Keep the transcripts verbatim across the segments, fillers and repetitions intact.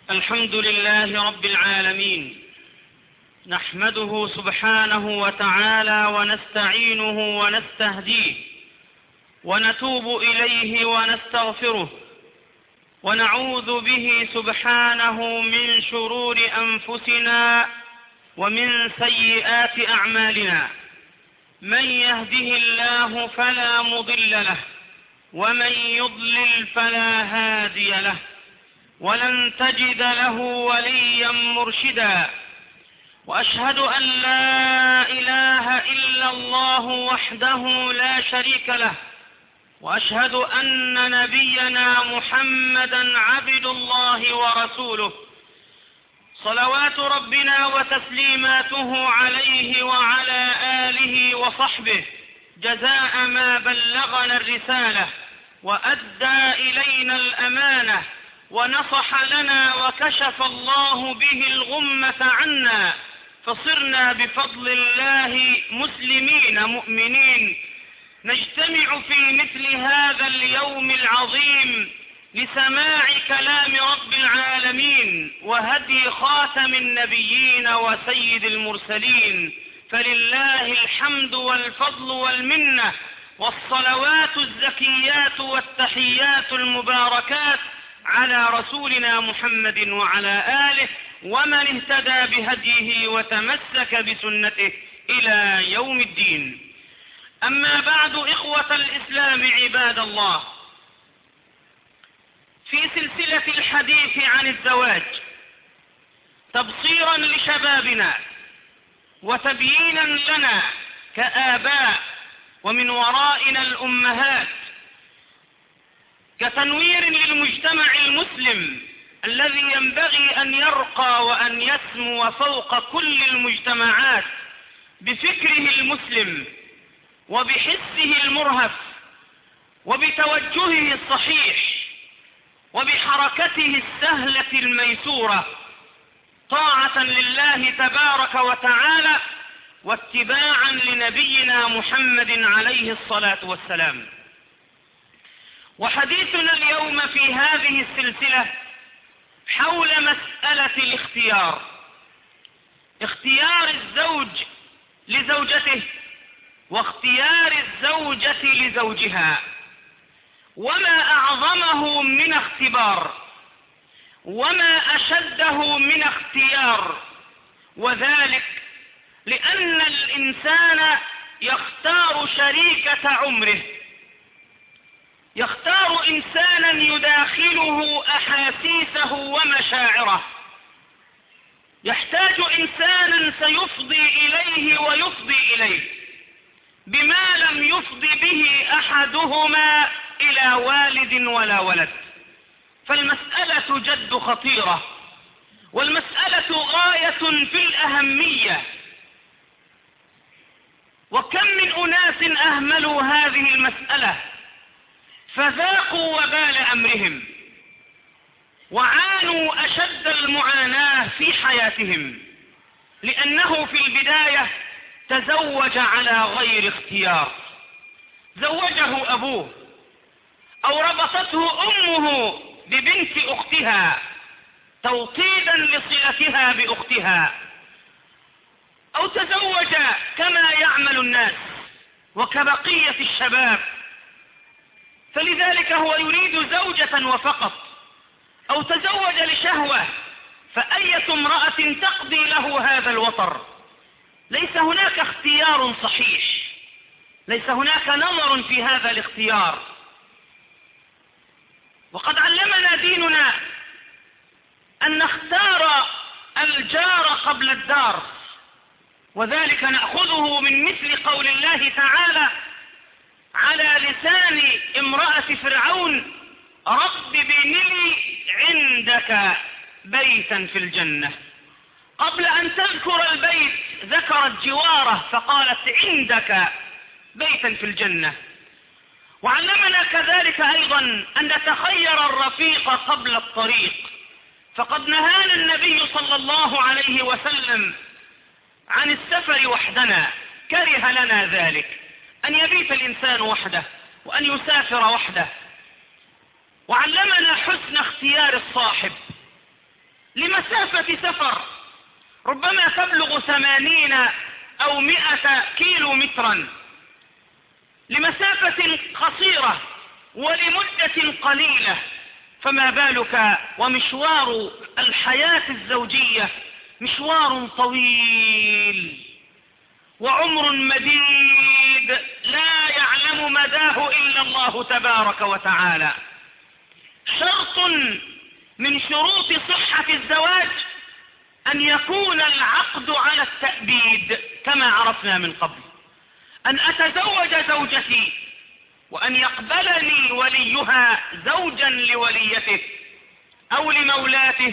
الحمد لله رب العالمين، نحمده سبحانه وتعالى ونستعينه ونستهديه ونتوب إليه ونستغفره، ونعوذ به سبحانه من شرور أنفسنا ومن سيئات أعمالنا. من يهده الله فلا مضل له، ومن يضلل فلا هادي له، ولن تجد له وليا مرشدا. وأشهد أن لا إله إلا الله وحده لا شريك له، وأشهد أن نبينا محمدا عبد الله ورسوله، صلوات ربنا وتسليماته عليه وعلى آله وصحبه، جزاء ما بلغنا الرسالة وأدى إلينا الأمانة ونصح لنا وكشف الله به الغمة عنا، فصرنا بفضل الله مسلمين مؤمنين نجتمع في مثل هذا اليوم العظيم لسماع كلام رب العالمين وهدي خاتم النبيين وسيد المرسلين، فلله الحمد والفضل والمنة والصلوات الزكيات والتحيات المباركات على رسولنا محمد وعلى آله ومن اهتدى بهديه وتمسك بسنته إلى يوم الدين. أما بعد، إخوة الإسلام عباد الله، في سلسلة الحديث عن الزواج تبصيرا لشبابنا وتبيينا لنا كآباء ومن ورائنا الأمهات، كتنوير للمجتمع المسلم الذي ينبغي أن يرقى وأن يسمو فوق كل المجتمعات بفكره المسلم وبحسه المرهف وبتوجهه الصحيح وبحركته السهلة الميسورة، طاعة لله تبارك وتعالى واتباعا لنبينا محمد عليه الصلاة والسلام. وحديثنا اليوم في هذه السلسلة حول مسألة الاختيار، اختيار الزوج لزوجته واختيار الزوجة لزوجها، وما أعظمه من اختبار وما أشده من اختيار، وذلك لأن الإنسان يختار شريكة عمره، يختار إنسانا يداخله أحاسيسه ومشاعره، يحتاج إنسانا سيفضي إليه ويفضي إليه بما لم يفضي به أحدهما إلى والد ولا ولد. فالمسألة جد خطيرة، والمسألة غاية في الأهمية، وكم من أناس أهملوا هذه المسألة فذاقوا وبال أمرهم وعانوا أشد المعاناة في حياتهم، لأنه في البداية تزوج على غير اختيار، زوجه أبوه أو ربطته أمه ببنت أختها توطيدا لصلتها بأختها، أو تزوج كما يعمل الناس وكبقية الشباب، فلذلك هو يريد زوجة وفقط، أو تزوج لشهوة، فأية امرأة تقضي له هذا الوطر؟ ليس هناك اختيار صحيح، ليس هناك نظر في هذا الاختيار. وقد علمنا ديننا أن نختار الجار قبل الدار، وذلك نأخذه من مثل قول الله تعالى على لسان امرأة فرعون: رب ابن لي عندك بيتا في الجنة. قبل أن تذكر البيت ذكرت جواره فقالت عندك بيتا في الجنة. وعلمنا كذلك أيضا أن نتخير الرفيق قبل الطريق، فقد نهانا النبي صلى الله عليه وسلم عن السفر وحدنا، كره لنا ذلك، أن يبيت الإنسان وحده وأن يسافر وحده. وعلمنا حسن اختيار الصاحب، لمسافة سفر ربما تبلغ ثمانين أو مئة كيلو مترا، لمسافة قصيرة ولمدة قليلة، فما بالك ومشوار الحياة الزوجية مشوار طويل وعمر مديد لا يعلم مداه إلا الله تبارك وتعالى. شرط من شروط صحة الزواج أن يكون العقد على التأبيد كما عرفنا من قبل، أن أتزوج زوجتي وأن يقبلني وليها زوجا لوليته أو لمولاته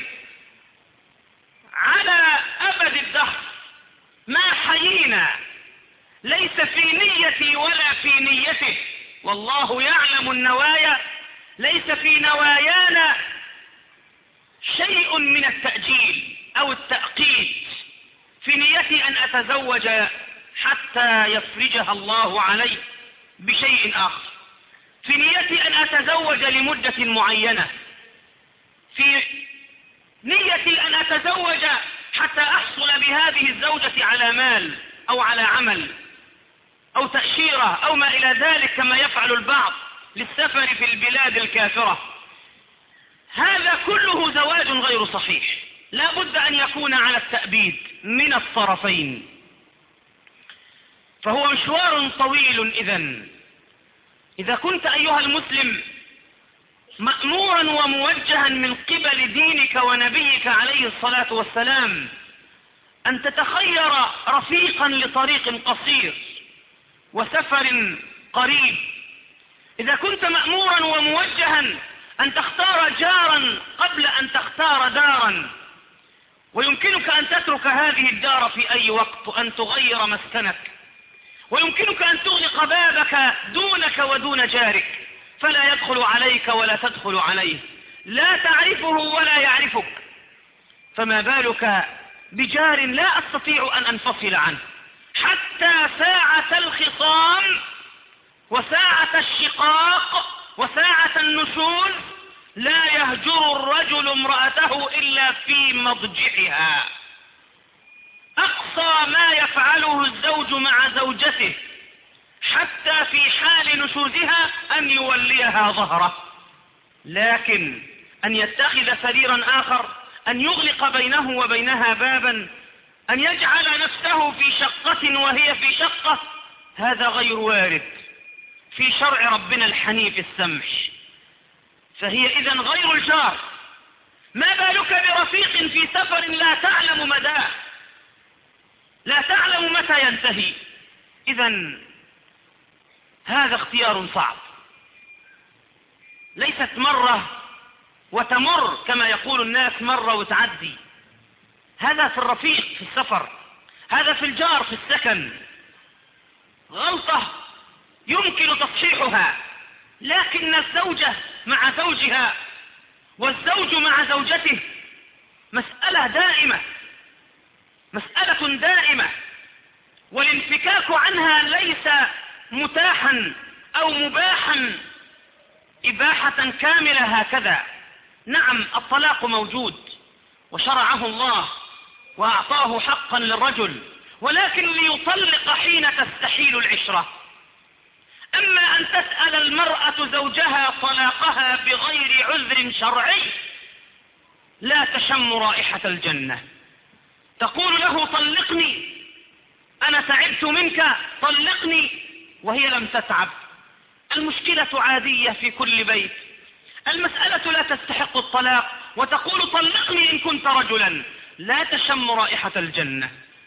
على أبد الدهر ما حيينا، ليس في نيتي ولا في نيته، والله يعلم النوايا، ليس في نوايانا شيء من التأجيل أو التأقيت، في نيتي أن أتزوج حتى يفرجها الله علي بشيء آخر، في نيتي أن أتزوج لمدة معينة، في نيتي أن أتزوج حتى أحصل بهذه الزوجة على مال أو على عمل أو تأشيرة أو ما إلى ذلك كما يفعل البعض للسفر في البلاد الكافرة. هذا كله زواج غير صحيح، لا بد أن يكون على التأبيد من الطرفين، فهو مشوار طويل. إذن إذا كنت أيها المسلم مأمورا وموجها من قبل دينك ونبيك عليه الصلاة والسلام أن تتخير رفيقا لطريق قصير وسفر قريب، إذا كنت مأمورا وموجها أن تختار جارا قبل أن تختار دارا، ويمكنك أن تترك هذه الدار في أي وقت وأن تغير مسكنك، ويمكنك أن تغلق بابك دونك ودون جارك فلا يدخل عليك ولا تدخل عليه، لا تعرفه ولا يعرفك، فما بالك بجار لا أستطيع أن أنفصل عنه حتى ساعة الخصام وساعة الشقاق وساعة النشوز، لا يهجر الرجل امرأته إلا في مضجعها. أقصى ما يفعله الزوج مع زوجته حتى في حال نشوزها أن يوليها ظهره، لكن أن يتخذ سريرا آخر، أن يغلق بينه وبينها بابا، أن يجعل نفسه في شقة وهي في شقة، هذا غير وارد في شرع ربنا الحنيف السمح، فهي إذن غير الجار. ما بالك برفيق في سفر لا تعلم مداه، لا تعلم متى ينتهي؟ إذن هذا اختيار صعب، ليست مرة وتمر كما يقول الناس مرة وتعدي، هذا في الرفيق في السفر، هذا في الجار في السكن، غلطة يمكن تصحيحها، لكن الزوجة مع زوجها والزوج مع زوجته مسألة دائمة، مسألة دائمة، والانفكاك عنها ليس متاحا أو مباحا إباحة كاملة هكذا. نعم الطلاق موجود وشرعه الله وأعطاه حقا للرجل، ولكن ليطلق حين تستحيل العشرة. أما أن تسأل المرأة زوجها طلاقها بغير عذر شرعي لا تشم رائحة الجنة، تقول له طلقني أنا تعبت منك طلقني وهي لم تتعب. المشكلة عادية في كل بيت، المسألة لا تستحق الطلاق وتقول طلقني إن كنت رجلا، لا تشم رائحة الجنة.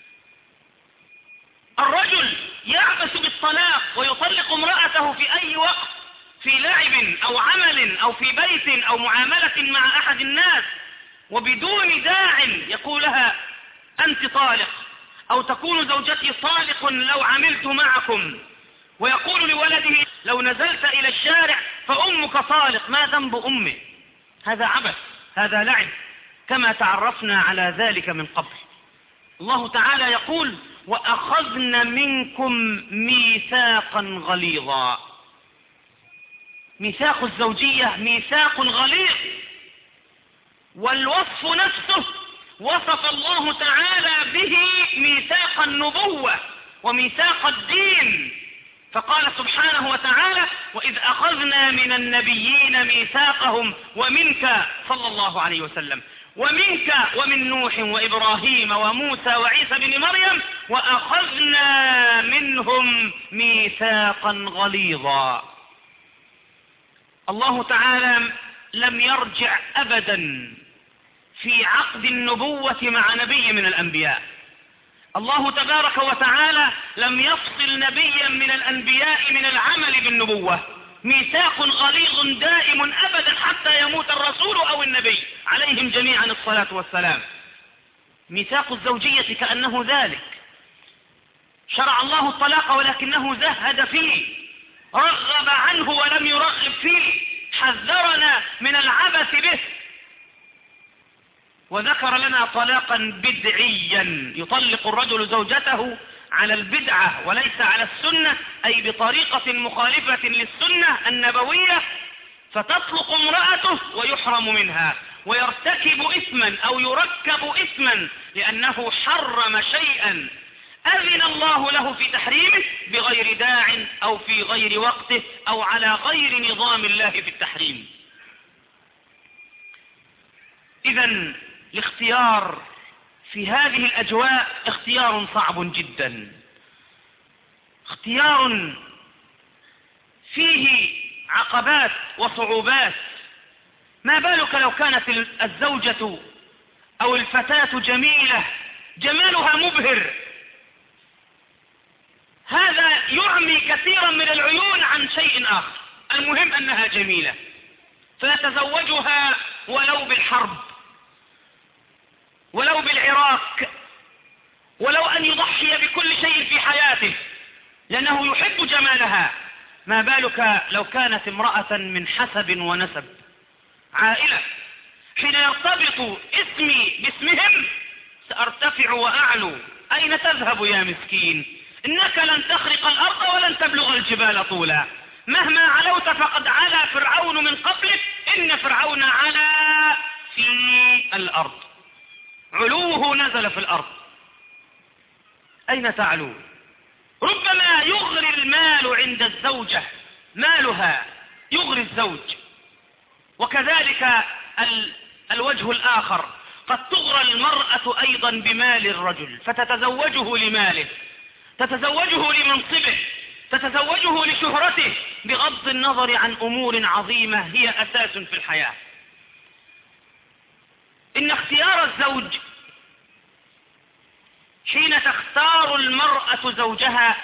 الرجل يعبث بالطلاق ويطلق امرأته في أي وقت، في لعب أو عمل أو في بيت أو معاملة مع أحد الناس، وبدون داع يقول لها أنت طالق، أو تكون زوجتي طالق لو عملت معكم، ويقول لولده لو نزلت إلى الشارع فأمك طالق، ما ذنب أمه؟ هذا عبث، هذا لعب كما تعرفنا على ذلك من قبل. الله تعالى يقول وأخذن منكم ميثاقا غليظا. ميثاق الزوجية ميثاق غليظ، والوصف نفسه وصف الله تعالى به ميثاق النبوة وميثاق الدين، فقال سبحانه وتعالى: وإذ أخذنا من النبيين ميثاقهم ومنك صلى الله عليه وسلم ومنك ومن نوح وإبراهيم وموسى وعيسى بن مريم وأخذنا منهم ميثاقا غليظا. الله تعالى لم يرجع أبدا في عقد النبوة مع نبي من الأنبياء. الله تبارك وتعالى لم يفصل نبيا من الأنبياء من العمل بالنبوة، ميثاق غليظ دائم أبدا حتى يموت الرسول أو النبي عليهم جميعا الصلاة والسلام. ميثاق الزوجية كأنه ذلك، شرع الله الطلاق ولكنه زهد فيه، رغب عنه ولم يرغب فيه، حذرنا من العبث به، وذكر لنا طلاقا بدعيا يطلق الرجل زوجته على البدعة وليس على السنة، أي بطريقة مخالفة للسنة النبوية، فتطلق امرأته ويحرم منها ويرتكب إثما أو يركب إثما لأنه حرم شيئا أذن الله له في تحريمه بغير داع أو في غير وقته أو على غير نظام الله في التحريم. إذن الاختيار في هذه الأجواء اختيار صعب جدا، اختيار فيه عقبات وصعوبات. ما بالك لو كانت الزوجة أو الفتاة جميلة جمالها مبهر، هذا يعمي كثيرا من العيون عن شيء آخر، المهم أنها جميلة فيتزوجها ولو بالحرب ولو بالعراك ولو أن يضحي بكل شيء في حياته لأنه يحب جمالها. ما بالك لو كانت امرأة من حسب ونسب عائلة، حين يرتبط اسمي باسمهم سأرتفع وأعلو. أين تذهب يا مسكين؟ إنك لن تخرق الأرض ولن تبلغ الجبال طولا، مهما علوت فقد علا فرعون من قبلك، إن فرعون علا في الأرض، علوه نزل في الأرض. أين تعلو؟ ربما يغري المال عند الزوجة، مالها يغري الزوج، وكذلك ال... الوجه الآخر، قد تغرى المرأة أيضا بمال الرجل فتتزوجه لماله، تتزوجه لمنصبه، تتزوجه لشهرته، بغض النظر عن أمور عظيمة هي أساس في الحياة. إن اختيار الزوج، حين تختار المرأة زوجها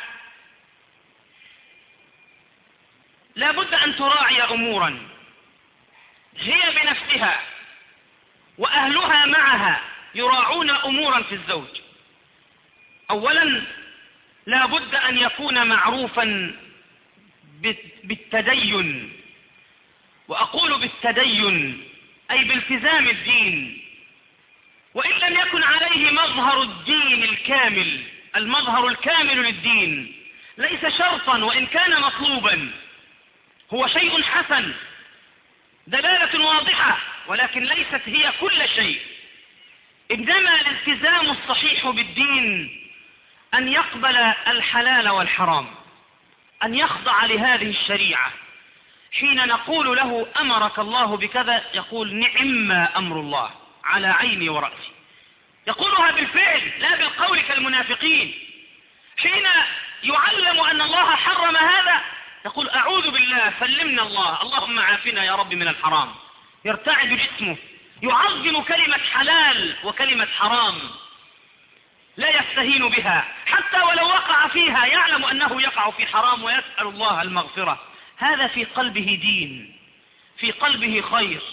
لا بد أن تراعي أمورا هي بنفسها وأهلها معها يراعون أمورا في الزوج. أولا لا بد أن يكون معروفا بالتدين، وأقول بالتدين أي بالتزام الدين، وإن لم يكن عليه مظهر الدين الكامل، المظهر الكامل للدين ليس شرطا وإن كان مطلوبا، هو شيء حسن دلالة واضحة ولكن ليست هي كل شيء. إنما الالتزام الصحيح بالدين أن يقبل الحلال والحرام، أن يخضع لهذه الشريعة. حين نقول له أمرك الله بكذا يقول نعم ما أمر الله، على عيني ورأسي، يقولها بالفعل لا بالقول كالمنافقين. حين يعلم أن الله حرم هذا يقول أعوذ بالله سلمنا الله، اللهم عافنا يا رب من الحرام، يرتعد جسمه، يعظم كلمة حلال وكلمة حرام، لا يستهين بها حتى ولو وقع فيها، يعلم أنه يقع في حرام ويسأل الله المغفرة. هذا في قلبه دين، في قلبه خير.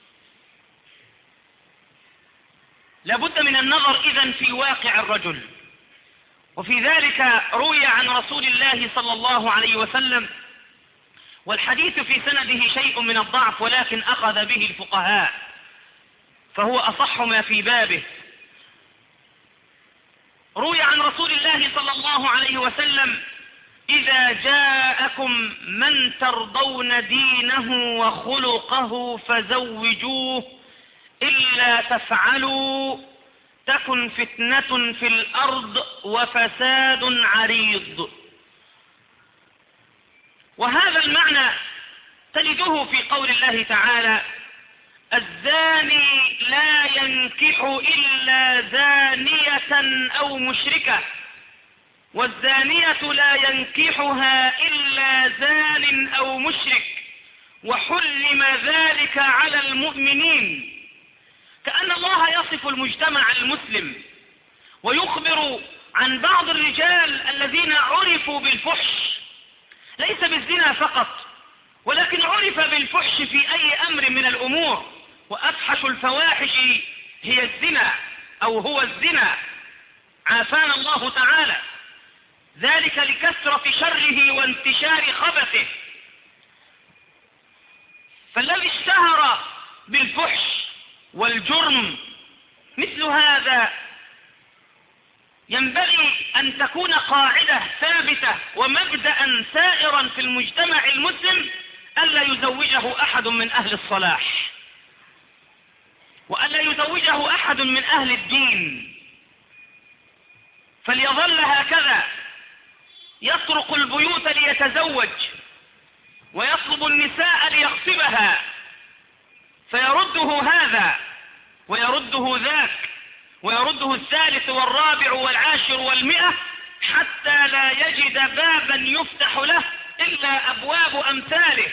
لابد من النظر إذن في واقع الرجل. وفي ذلك روي عن رسول الله صلى الله عليه وسلم، والحديث في سنده شيء من الضعف ولكن أخذ به الفقهاء فهو أصح ما في بابه. روي عن رسول الله صلى الله عليه وسلم إذا جاءكم من ترضون دينه وخلقه فزوجوه إلا تفعلوا تكن فتنة في الأرض وفساد عريض. وهذا المعنى تجده في قول الله تعالى: الزاني لا ينكح إلا زانية أو مشركة، والزانية لا ينكحها إلا زان أو مشرك، وحرم ذلك على المؤمنين. كأن الله يصف المجتمع المسلم ويخبر عن بعض الرجال الذين عرفوا بالفحش، ليس بالزنا فقط، ولكن عرف بالفحش في أي أمر من الأمور، وأفحش الفواحش هي الزنا أو هو الزنا، عافانا الله تعالى، ذلك لكثرة شره وانتشار خبثه. فالذي اشتهر بالفحش والجرم مثل هذا ينبغي أن تكون قاعدة ثابتة ومبدأ سائرا في المجتمع المسلم ألا يزوجه أحد من أهل الصلاح، وألا يزوجه أحد من أهل الدين، فليظل هكذا يطرق البيوت ليتزوج ويطلب النساء ليغصبها، فيرده هذا ويرده ذاك ويرده الثالث والرابع والعاشر والمئة، حتى لا يجد بابا يفتح له إلا أبواب أمثاله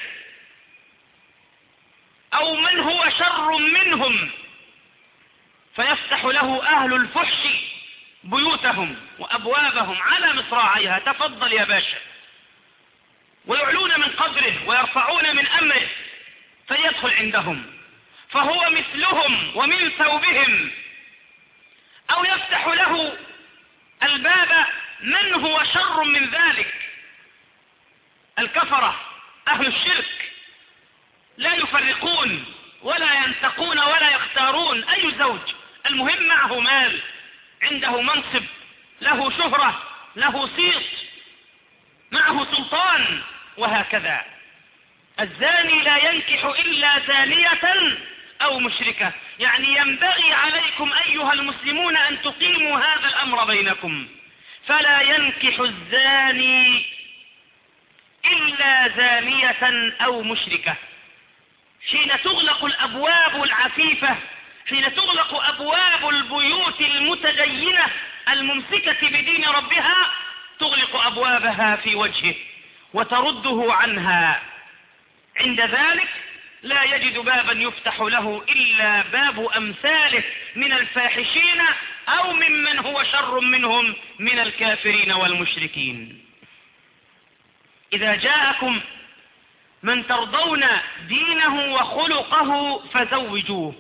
أو من هو شر منهم، فيفتح له أهل الفحش بيوتهم وأبوابهم على مصراعيها: تفضل يا باشا، ويعلون من قدره ويرفعون من أمره، فيدخل عندهم فهو مثلهم ومن ثوبهم، أو يفتح له الباب من هو شر من ذلك: الكفرة أهل الشرك لا يفرقون ولا ينتقون ولا يختارون أي زوج، المهم معه مال، عنده منصب، له شهرة، له صيت، معه سلطان، وهكذا. الزاني لا ينكح إلا زانية أو مشركة، يعني ينبغي عليكم أيها المسلمون أن تقيموا هذا الأمر بينكم، فلا ينكح الزاني إلا زانية أو مشركة. حين تغلق الأبواب العفيفة، حين تغلق أبواب البيوت المتدينة الممسكة بدين ربها، تغلق أبوابها في وجهه وترده عنها، عند ذلك لا يجد بابا يفتح له إلا باب أمثاله من الفاحشين أو ممن هو شر منهم من الكافرين والمشركين. إذا جاءكم من ترضون دينه وخلقه فزوجوه.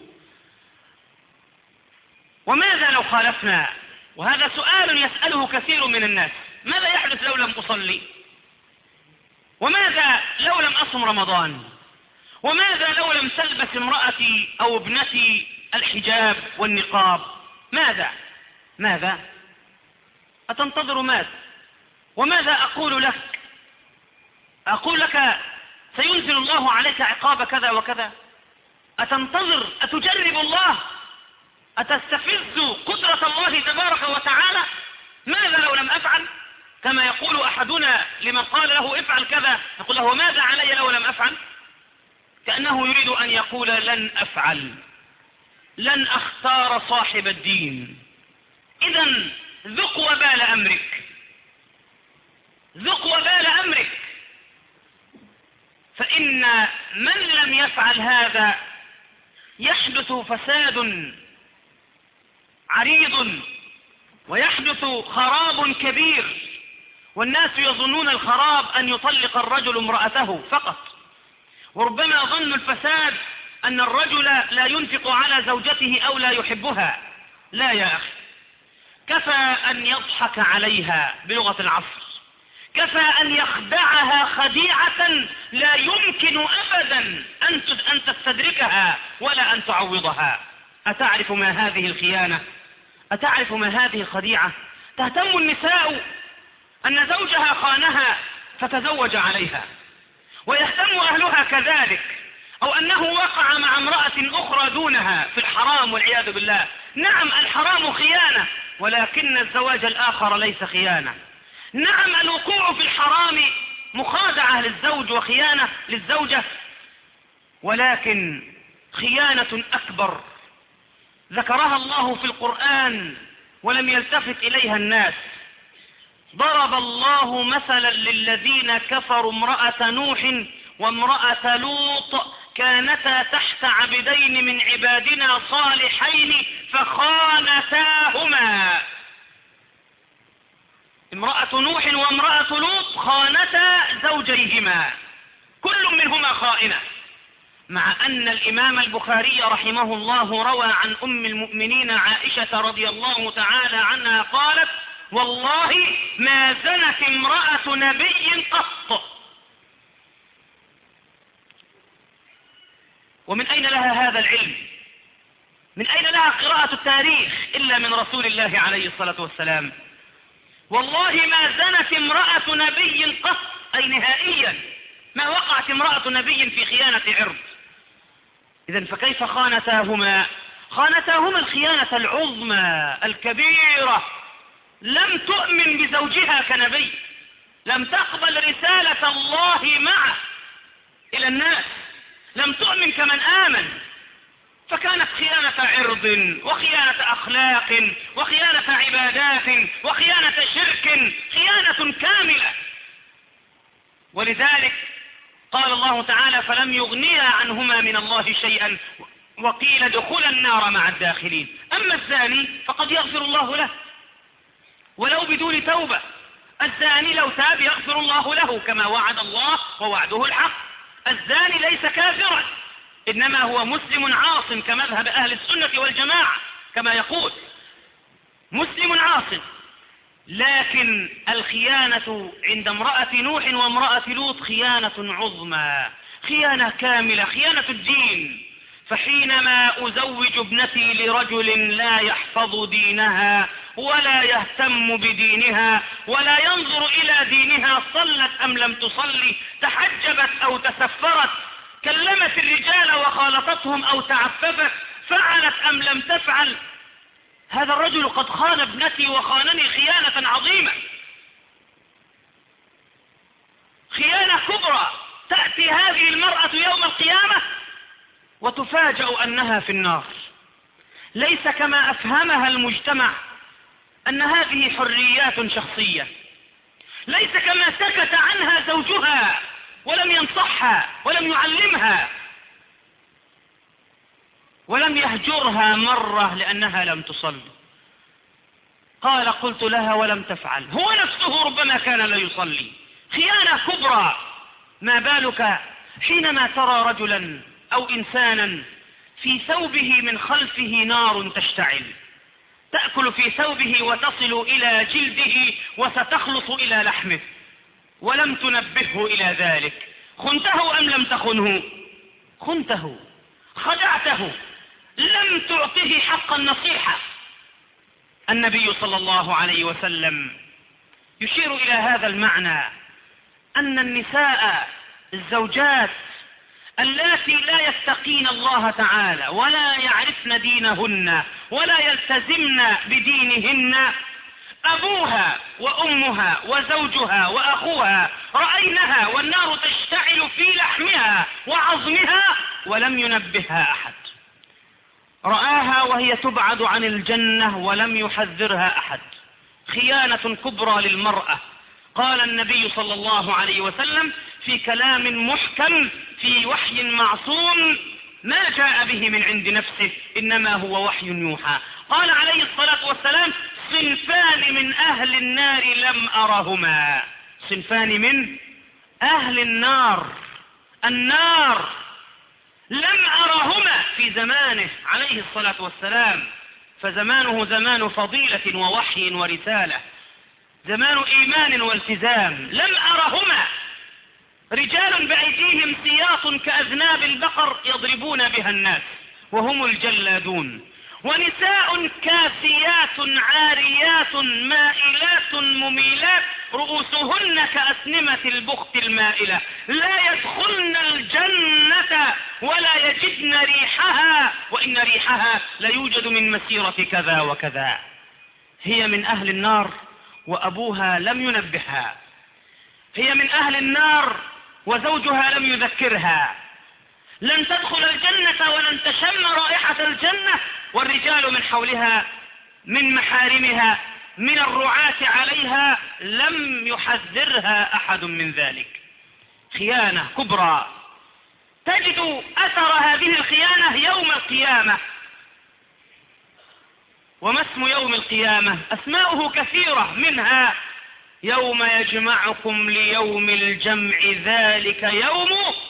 وماذا لو خالفنا؟ وهذا سؤال يسأله كثير من الناس: ماذا يحدث لو لم أصلي؟ وماذا لو لم أصم رمضان؟ وماذا لو لم تلبس امرأتي أو ابنتي الحجاب والنقاب؟ ماذا؟ ماذا؟ أتنتظر ماذا؟ وماذا أقول لك؟ أقول لك سينزل الله عليك عقاب كذا وكذا؟ أتنتظر؟ أتجرب الله؟ أتستفز قدرة الله تبارك وتعالى؟ ماذا لو لم أفعل؟ كما يقول أحدنا لمن قال له افعل كذا، يقول له: ماذا علي لو لم أفعل؟ كأنه يريد أن يقول: لن أفعل، لن أختار صاحب الدين. إذن ذق وبال أمرك، ذق وبال أمرك، فإن من لم يفعل هذا يحدث فساد عريض ويحدث خراب كبير، والناس يظنون الخراب أن يطلق الرجل امرأته فقط، وربما ظن الفساد أن الرجل لا ينفق على زوجته أو لا يحبها. لا يا أخي، كفى أن يضحك عليها بلغة العصر، كفى أن يخدعها خديعة لا يمكن أبدا أن تستدركها ولا أن تعوضها. أتعرف ما هذه الخيانة؟ أتعرف ما هذه الخديعة؟ تهتم النساء أن زوجها خانها فتزوج عليها، ويهتم أهلها كذلك، أو أنه وقع مع امرأة أخرى دونها في حرام والعياذ بالله. نعم الحرام خيانة، ولكن الزواج الآخر ليس خيانة. نعم الوقوع في الحرام مخادعة للزوج وخيانة للزوجة، ولكن خيانة أكبر ذكرها الله في القرآن ولم يلتفت إليها الناس. ضرب الله مثلا للذين كفروا امرأة نوح وامرأة لوط كانتا تحت عبدين من عبادنا صالحين فخانتاهما. امرأة نوح وامرأة لوط خانتا زوجيهما، كل منهما خائنة، مع أن الإمام البخاري رحمه الله روى عن أم المؤمنين عائشة رضي الله تعالى عنها قالت: والله ما زنت امرأة نبي قط. ومن أين لها هذا العلم؟ من أين لها قراءة التاريخ إلا من رسول الله عليه الصلاة والسلام؟ والله ما زنت امرأة نبي قط، أي نهائيا ما وقعت امرأة نبي في خيانة عرض. إذن فكيف خانتاهما؟ خانتاهما الخيانة العظمى الكبيرة. لم تؤمن بزوجها كنبي، لم تقبل رسالة الله معه إلى الناس، لم تؤمن كمن آمن، فكانت خيانة عرض وخيانة أخلاق وخيانة عبادات وخيانة شرك، خيانة كاملة. ولذلك قال الله تعالى: فلم يغنيا عنهما من الله شيئا وقيل ادخلا النار مع الداخلين. أما الزاني فقد يغفر الله له ولو بدون توبة. الزاني لو تاب يغفر الله له كما وعد الله ووعده الحق. الزاني ليس كافرا، إنما هو مسلم عاص كمذهب أهل السنة والجماعة كما يقول، مسلم عاص. لكن الخيانة عند امرأة نوح وامرأة لوط خيانة عظمى، خيانة كاملة، خيانة الدين. فحينما أزوج ابنتي لرجل لا يحفظ دينها ولا يهتم بدينها ولا ينظر إلى دينها، صلت أم لم تصلي، تحجبت أو تسفرت، كلمت الرجال وخالطتهم أو تعففت، فعلت أم لم تفعل، هذا الرجل قد خان ابنتي وخانني خيانة عظيمة، خيانة كبرى. تأتي هذه المرأة يوم القيامة وتفاجأ أنها في النار. ليس كما أفهمها المجتمع أن هذه حريات شخصية، ليس كما سكت عنها زوجها ولم ينصحها ولم يعلمها ولم يهجرها مرة لأنها لم تصلي. قال: قلت لها ولم تفعل. هو نفسه ربما كان لا يصلي. خيانة كبرى. ما بالك حينما ترى رجلا أو إنسانا في ثوبه من خلفه نار تشتعل، تأكل في ثوبه وتصل إلى جلده وستخلص إلى لحمه، ولم تنبهه إلى ذلك. خنته أم لم تخنه؟ خنته، خدعته، لم تعطه حق النصيحة. النبي صلى الله عليه وسلم يشير إلى هذا المعنى، أن النساء الزوجات اللاتي لا يتقين الله تعالى ولا يعرفن دينهن ولا يلتزمن بدينهن، أبوها وأمها وزوجها وأخوها رأينها والنار تشتعل في لحمها وعظمها ولم ينبهها أحد، رآها وهي تبعد عن الجنة ولم يحذرها أحد. خيانة كبرى للمرأة. قال النبي صلى الله عليه وسلم في كلام محكم في وحي معصوم ما جاء به من عند نفسه، إنما هو وحي يوحى. قال عليه الصلاة والسلام: صنفان من أهل النار لم أرهما. صنفان من أهل النار، النار، لم أرهما في زمانه عليه الصلاة والسلام، فزمانه زمان فضيلة ووحي ورسالة، زمان إيمان والتزام. لم أرهما. رجال بأيديهم سياط كأذناب البقر يضربون بها الناس وهم الجلادون، ونساء كاسيات عاريات مائلات مميلات رؤوسهن كأسنمة البخت المائلة لا يدخلن الجنة ولا يجدن ريحها وإن ريحها ليوجد من مسيرة كذا وكذا. هي من أهل النار وأبوها لم ينبهها، هي من أهل النار وزوجها لم يذكرها، لن تدخل الجنة ولن تشم رائحة الجنة، والرجال من حولها من محارمها من الرعاة عليها لم يحذرها أحد من ذلك. خيانة كبرى تجد أثر هذه الخيانة يوم القيامة. وما اسم يوم القيامة؟ أسماؤه كثيرة، منها يوم يجمعكم ليوم الجمع ذلك يوم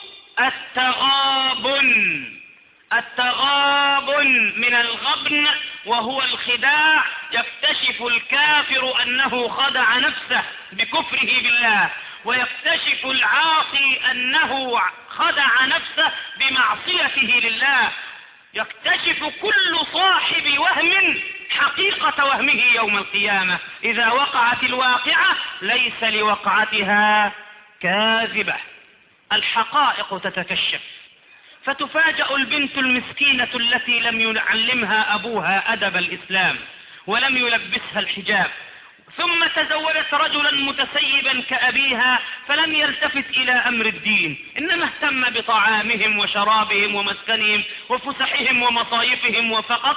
التغابن. التغابن من الغبن وهو الخداع، يكتشف الكافر أنه خدع نفسه بكفره بالله، ويكتشف العاصي أنه خدع نفسه بمعصيته لله. يكتشف كل صاحب وهم حقيقة وهمه يوم القيامة. إذا وقعت الواقعة ليس لوقعتها كاذبة، الحقائق تتكشف، فتفاجأ البنت المسكينة التي لم يعلمها أبوها أدب الإسلام ولم يلبسها الحجاب، ثم تزوجت رجلا متسيبا كأبيها فلم يلتفت إلى أمر الدين، إنما اهتم بطعامهم وشرابهم ومسكنهم وفسحهم ومصايفهم وفقط.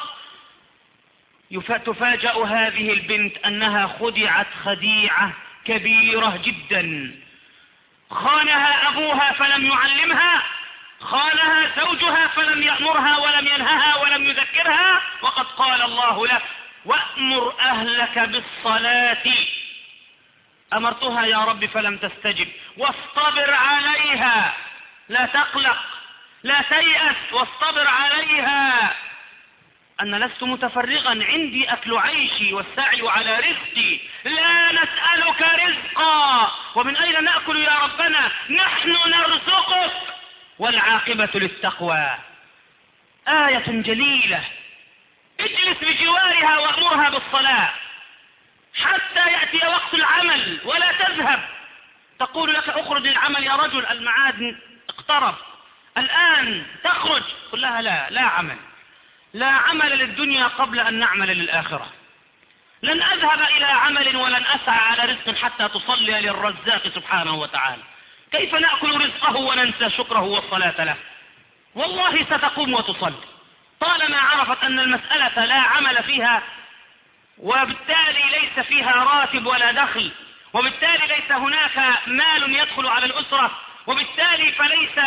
تفاجأ هذه البنت أنها خدعت خديعة كبيرة جدا. خانها أبوها فلم يعلمها، خانها زوجها فلم يأمرها ولم ينهها ولم يذكرها، وقد قال الله له: وأمر أهلك بالصلاة. أمرتها يا رب فلم تستجب، واصطبر عليها، لا تقلق لا تيأس، واصطبر عليها. أنا لست متفرغا، عندي أكل عيشي والسعي على رزقي، لا نسألك رزقا، ومن أين نأكل يا ربنا؟ نحن نرزقك، والعاقبة للتقوى. آية جليلة. اجلس بجوارها وأمرها بالصلاة حتى يأتي وقت العمل ولا تذهب. تقول لك اخرج للعمل يا رجل، الميعاد اقترب الآن تخرج، قل لها لا لا عمل، لا عمل للدنيا قبل أن نعمل للآخرة. لن أذهب إلى عمل ولن أسعى على رزق حتى تصلي للرزاق سبحانه وتعالى. كيف نأكل رزقه وننسى شكره والصلاة له؟ والله ستقوم وتصلي طالما عرفت أن المسألة لا عمل فيها، وبالتالي ليس فيها راتب ولا دخل، وبالتالي ليس هناك مال يدخل على الأسرة، وبالتالي فليس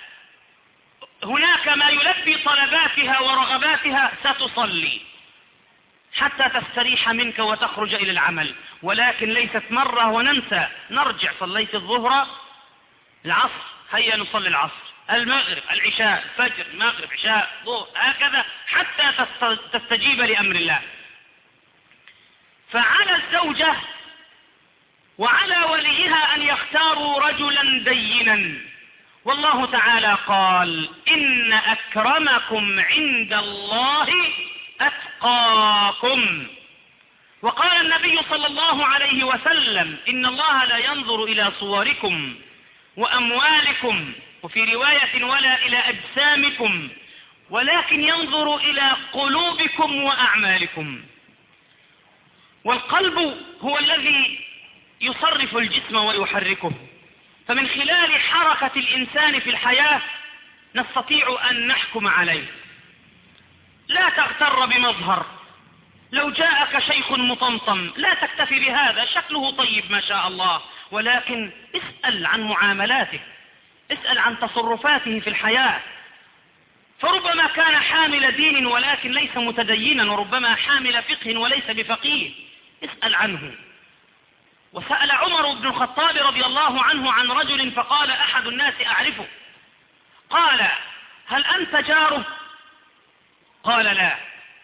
هناك ما يلبي طلباتها ورغباتها، ستصلي حتى تستريح منك وتخرج إلى العمل. ولكن ليست مرة وننسى، نرجع صليت الظهر العصر، هيا نصلي العصر، المغرب العشاء، فجر مغرب عشاء ظهر، هكذا حتى تستجيب لأمر الله. فعلى الزوجة وعلى وليها أن يختاروا رجلا دينا، والله تعالى قال: إن أكرمكم عند الله أتقاكم. وقال النبي صلى الله عليه وسلم: إن الله لا ينظر إلى صوركم وأموالكم، وفي رواية ولا إلى أجسامكم، ولكن ينظر إلى قلوبكم وأعمالكم. والقلب هو الذي يصرف الجسم ويحركه، فمن خلال حركة الإنسان في الحياة نستطيع أن نحكم عليه. لا تغتر بمظهر، لو جاءك شيخ مطمطم لا تكتفي بهذا، شكله طيب ما شاء الله، ولكن اسأل عن معاملاته، اسأل عن تصرفاته في الحياة. فربما كان حامل دين ولكن ليس متدينا، وربما حامل فقه وليس بفقيه، اسأل عنه. وسأل عمر بن الخطاب رضي الله عنه عن رجل، فقال أحد الناس: أعرفه. قال: هل أنت جاره؟ قال: لا.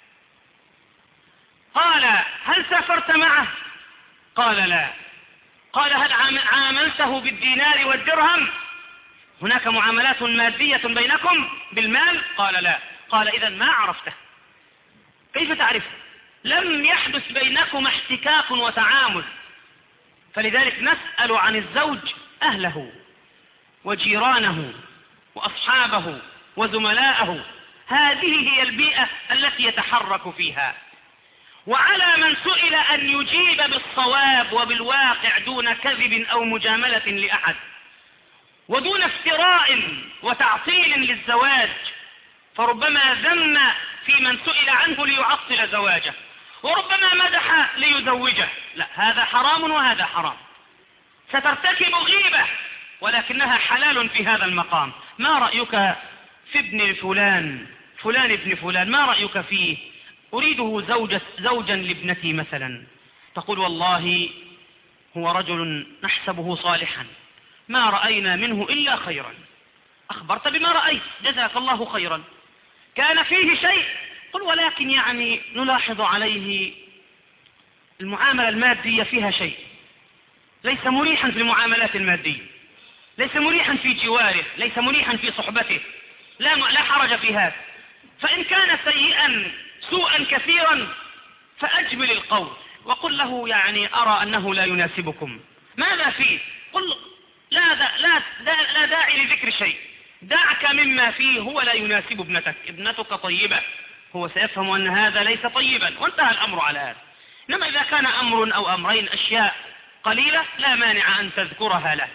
قال: هل سافرت معه؟ قال: لا. قال: هل عاملته بالدينار والدرهم؟ هناك معاملات مادية بينكم بالمال؟ قال: لا. قال: إذن ما عرفته. كيف تعرفه؟ لم يحدث بينكما احتكاك وتعامل. فلذلك نسأل عن الزوج أهله وجيرانه وأصحابه وزملاءه، هذه هي البيئة التي يتحرك فيها. وعلى من سئل أن يجيب بالصواب وبالواقع دون كذب أو مجاملة لأحد، ودون افتراء وتعطيل للزواج، فربما ذم في من سئل عنه ليعطل زواجه، وربما مدح ليزوجه. لا، هذا حرام وهذا حرام. سترتكب غيبة ولكنها حلال في هذا المقام. ما رأيك في ابن فلان فلان ابن فلان، ما رأيك فيه؟ أريده زوجة زوجا لابنتي مثلا. تقول والله هو رجل نحسبه صالحا، ما رأينا منه إلا خيرا. أخبرت بما رأيت، جزاك الله خيرا. كان فيه شيء، قل ولكن يعني نلاحظ عليه المعاملة المادية فيها شيء، ليس مريحا في المعاملات المادية، ليس مريحا في جواره، ليس مريحا في صحبته. لا لا حرج في هذا. فإن كان سيئا سوءا كثيرا فأجمل القول وقل له يعني أرى أنه لا يناسبكم. ماذا فيه؟ قل لا, دا لا, دا لا داعي لذكر شيء، دعك مما فيه، هو لا يناسب ابنتك. ابنتك طيبة، هو سيفهم أن هذا ليس طيبا وانتهى الأمر على هذا. إنما إذا كان أمر أو أمرين أشياء قليلة لا مانع أن تذكرها له.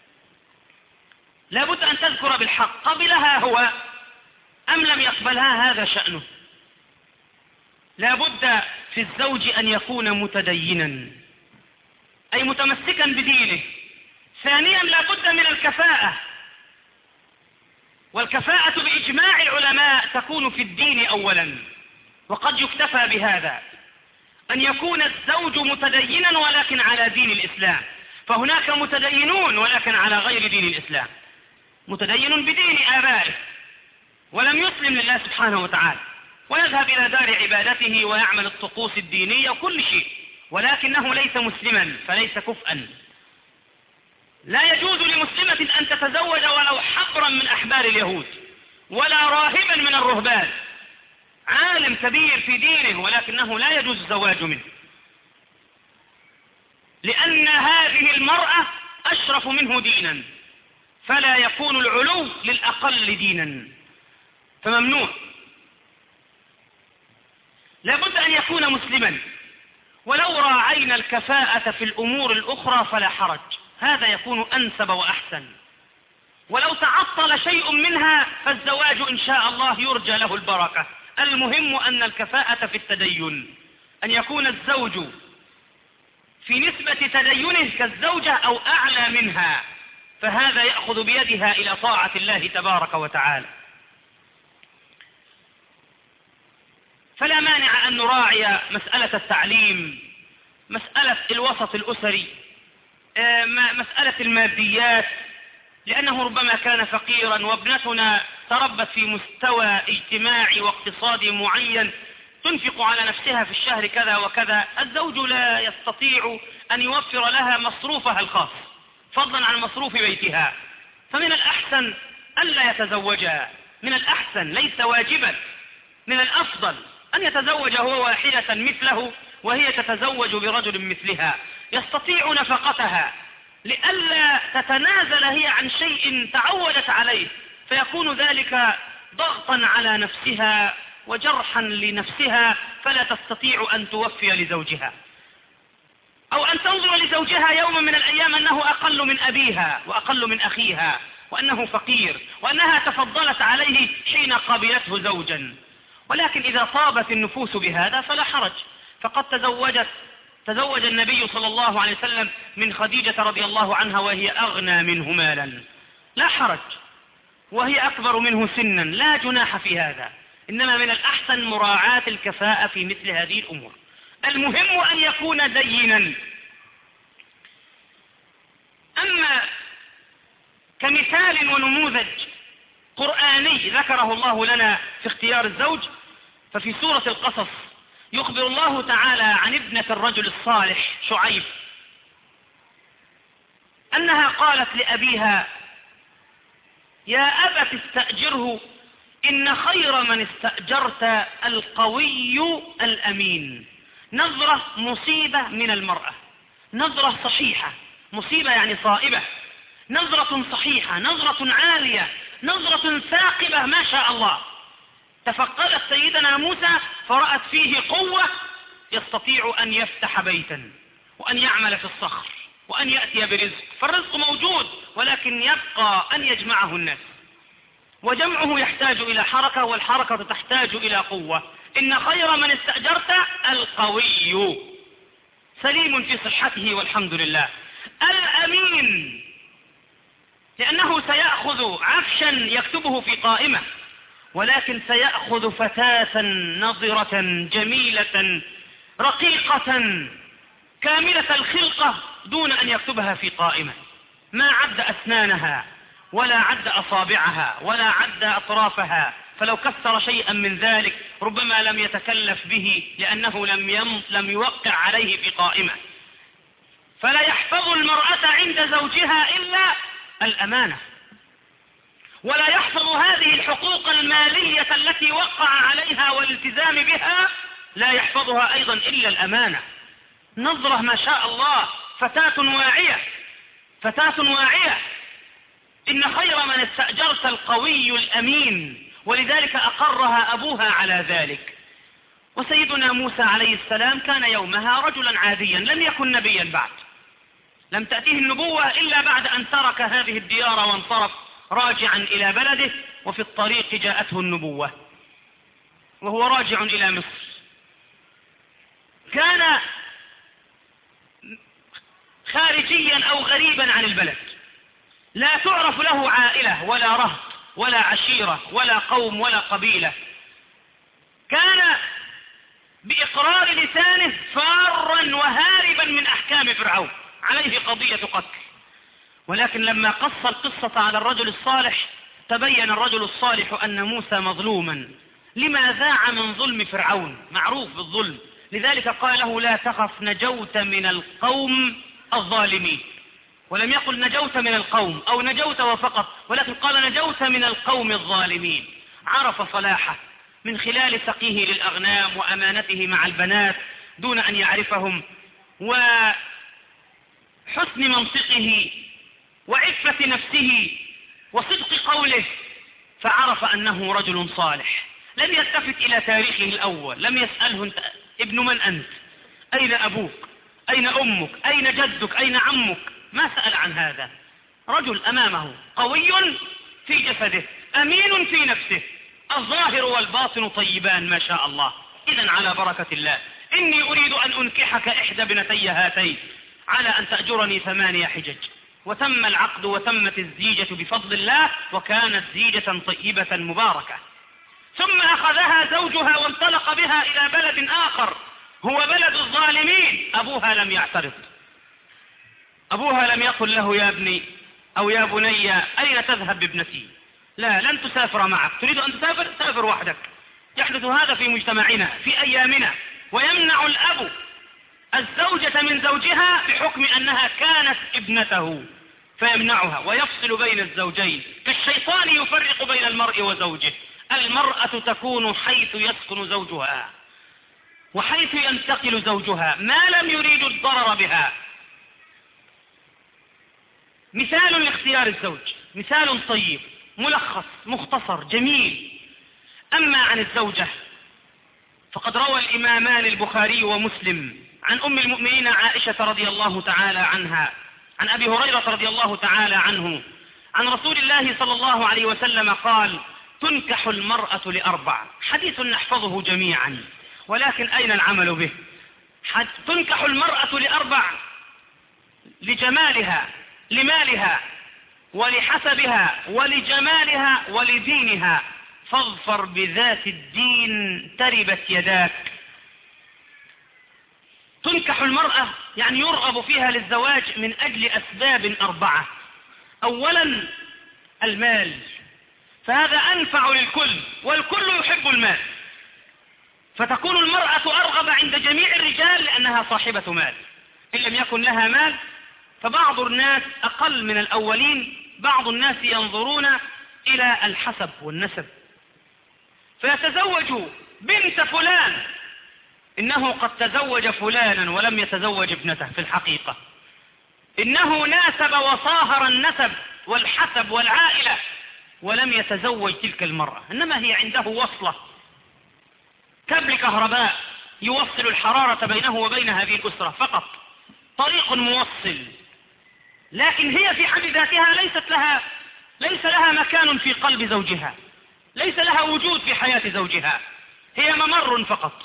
لابد أن تذكر بالحق، قبلها هو أم لم يقبلها هذا شأنه. لابد في الزوج أن يكون متدينا، أي متمسكا بدينه. ثانيا لابد من الكفاءة، والكفاءة بإجماع العلماء تكون في الدين أولا، وقد يكتفى بهذا أن يكون الزوج متدينا ولكن على دين الإسلام. فهناك متدينون ولكن على غير دين الإسلام، متدين بدين آبائه ولم يسلم لله سبحانه وتعالى، ويذهب إلى دار عبادته ويعمل الطقوس الدينية وكل شيء، ولكنه ليس مسلما فليس كفءا. لا يجوز لمسلمة أن تتزوج ولو حبرا من أحبار اليهود ولا راهبا من الرهبان، عالم كبير في دينه ولكنه لا يجوز الزواج منه، لأن هذه المرأة أشرف منه دينا، فلا يكون العلو للأقل دينا، فممنوع. لابد أن يكون مسلما، ولو راعينا الكفاءة في الأمور الأخرى فلا حرج، هذا يكون أنسب وأحسن. ولو تعطل شيء منها فالزواج إن شاء الله يرجى له البركة. المهم أن الكفاءة في التدين، أن يكون الزوج في نسبة تدينه كالزوجة أو أعلى منها، فهذا يأخذ بيدها إلى طاعة الله تبارك وتعالى. فلا مانع أن نراعي مسألة التعليم، مسألة الوسط الأسري، مسألة الماديات، لأنه ربما كان فقيرا وابنتنا تربت في مستوى اجتماعي واقتصادي معين، تنفق على نفسها في الشهر كذا وكذا، الزوج لا يستطيع أن يوفر لها مصروفها الخاص فضلا عن مصروف بيتها، فمن الأحسن ألا يتزوجها، من الأحسن ليس واجبا، من الأفضل أن يتزوج هو واحدة مثله وهي تتزوج برجل مثلها يستطيع نفقتها، لئلا تتنازل هي عن شيء تعودت عليه، فيكون ذلك ضغطا على نفسها وجرحا لنفسها، فلا تستطيع أن توفي لزوجها، أو أن تنظر لزوجها يوما من الأيام أنه أقل من أبيها وأقل من أخيها وأنه فقير وأنها تفضلت عليه حين قبلته زوجا. ولكن إذا طابت النفوس بهذا فلا حرج، فقد تزوجت تزوج النبي صلى الله عليه وسلم من خديجة رضي الله عنها وهي أغنى منه مالا، لا حرج، وهي أكبر منه سنا، لا جناح في هذا، إنما من الأحسن مراعاة الكفاءة في مثل هذه الأمور. المهم أن يكون دينا. أما كمثال ونموذج قرآني ذكره الله لنا في اختيار الزوج، ففي سورة القصص يخبر الله تعالى عن ابنة الرجل الصالح شعيب أنها قالت لأبيها: يا أبت استأجره إن خير من استأجرت القوي الأمين. نظرة مصيبة من المرأة، نظرة صحيحة، مصيبة يعني صائبة، نظرة صحيحة، نظرة عالية، نظرة ثاقبة ما شاء الله. تفقدت سيدنا موسى فرأت فيه قوة يستطيع أن يفتح بيتا وأن يعمل في الصخر وأن يأتي برزق، فالرزق موجود ولكن يبقى أن يجمعه الناس، وجمعه يحتاج إلى حركة، والحركة تحتاج إلى قوة. إن خير من استأجرت القوي، سليم في صحته والحمد لله، الأمين، لأنه سيأخذ عفشا يكتبه في قائمة، ولكن سيأخذ فتاة نظرة جميلة رقيقة كاملة الخلقة دون أن يكتبها في قائمة، ما عد أسنانها ولا عد أصابعها ولا عد أطرافها، فلو كسر شيئا من ذلك ربما لم يتكلف به لأنه لم, يم لم يوقع عليه في قائمة. فلا يحفظ المرأة عند زوجها إلا الأمانة، ولا يحفظ هذه الحقوق المالية التي وقع عليها والالتزام بها، لا يحفظها أيضا إلا الأمانة. نظرة ما شاء الله، فتاة واعية، فتاة واعية. إن خير من استأجرت القوي الأمين، ولذلك أقرها أبوها على ذلك. وسيدنا موسى عليه السلام كان يومها رجلا عاديا، لم يكن نبيا بعد، لم تأتيه النبوة إلا بعد أن ترك هذه الديار وانصرف راجعا إلى بلده، وفي الطريق جاءته النبوة وهو راجع إلى مصر. كان خارجيا أو غريبا عن البلد، لا تعرف له عائلة ولا رهط ولا عشيرة ولا قوم ولا قبيلة. كان بإقرار لسانه فارا وهاربا من أحكام فرعون، عليه قضية قتل. ولكن لما قص القصة على الرجل الصالح تبين الرجل الصالح أن موسى مظلوما، لما ذاع من ظلم فرعون، معروف بالظلم، لذلك قال له لا تخف نجوت من القوم الظالمين، ولم يقل نجوت من القوم أو نجوت وفقط، ولكن قال نجوت من القوم الظالمين. عرف صلاحه من خلال سقيه للأغنام وأمانته مع البنات دون أن يعرفهم، وحسن منطقه وعفة نفسه وصدق قوله، فعرف أنه رجل صالح. لم يلتفت إلى تاريخه الأول، لم يسأله انت ابن من أنت، أين أبوك، أين أمك، أين جدك، أين عمك، ما سأل عن هذا. رجل أمامه قوي في جسده، أمين في نفسه، الظاهر والباطن طيبان ما شاء الله. إذن على بركة الله، إني أريد أن أنكحك إحدى ابنتي هاتين على أن تأجرني ثمانية حجج. وتم العقد وتمت الزيجة بفضل الله، وكانت زيجة طيبة مباركة. ثم أخذها زوجها وانطلق بها إلى بلد آخر هو بلد الظالمين. أبوها لم يعترض، أبوها لم يقل له يا ابني أو يا بني أين تذهب بابنتي، لا، لن تسافر معك، تريد أن تسافر سافر وحدك. يحدث هذا في مجتمعنا في أيامنا، ويمنع الأب الزوجة من زوجها بحكم أنها كانت ابنته، فيمنعها ويفصل بين الزوجين، كالشيطان يفرق بين المرء وزوجه. المرأة تكون حيث يسكن زوجها وحيث ينتقل زوجها ما لم يريد الضرر بها. مثال لاختيار الزوج، مثال طيب ملخص مختصر جميل. أما عن الزوجة فقد روى الإمامان البخاري ومسلم عن أم المؤمنين عائشة رضي الله تعالى عنها عن أبي هريرة رضي الله تعالى عنه عن رسول الله صلى الله عليه وسلم قال تنكح المرأة لأربع. حديث نحفظه جميعا، ولكن أين العمل به؟ تنكح المرأة لأربع: لجمالها، لمالها، ولحسبها، ولجمالها، ولدينها، فاظفر بذات الدين تربت يداك. تنكح المرأة يعني يرغب فيها للزواج من أجل أسباب أربعة. أولا المال، فهذا أنفع للكل، والكل يحب المال، فتكون المرأة أرغب عند جميع الرجال لأنها صاحبة مال. إن لم يكن لها مال فبعض الناس أقل من الأولين، بعض الناس ينظرون إلى الحسب والنسب، فيتزوج بنت فلان، إنه قد تزوج فلانا ولم يتزوج ابنته في الحقيقة، إنه ناسب وصاهر النسب والحسب والعائلة ولم يتزوج تلك المرأة، إنما هي عنده وصلة كابل كهرباء يوصل الحرارة بينه وبين هذه الأسرة فقط، طريق موصل، لكن هي في حد ذاتها ليست لها ليس لها مكان في قلب زوجها، ليس لها وجود في حياة زوجها، هي ممر فقط.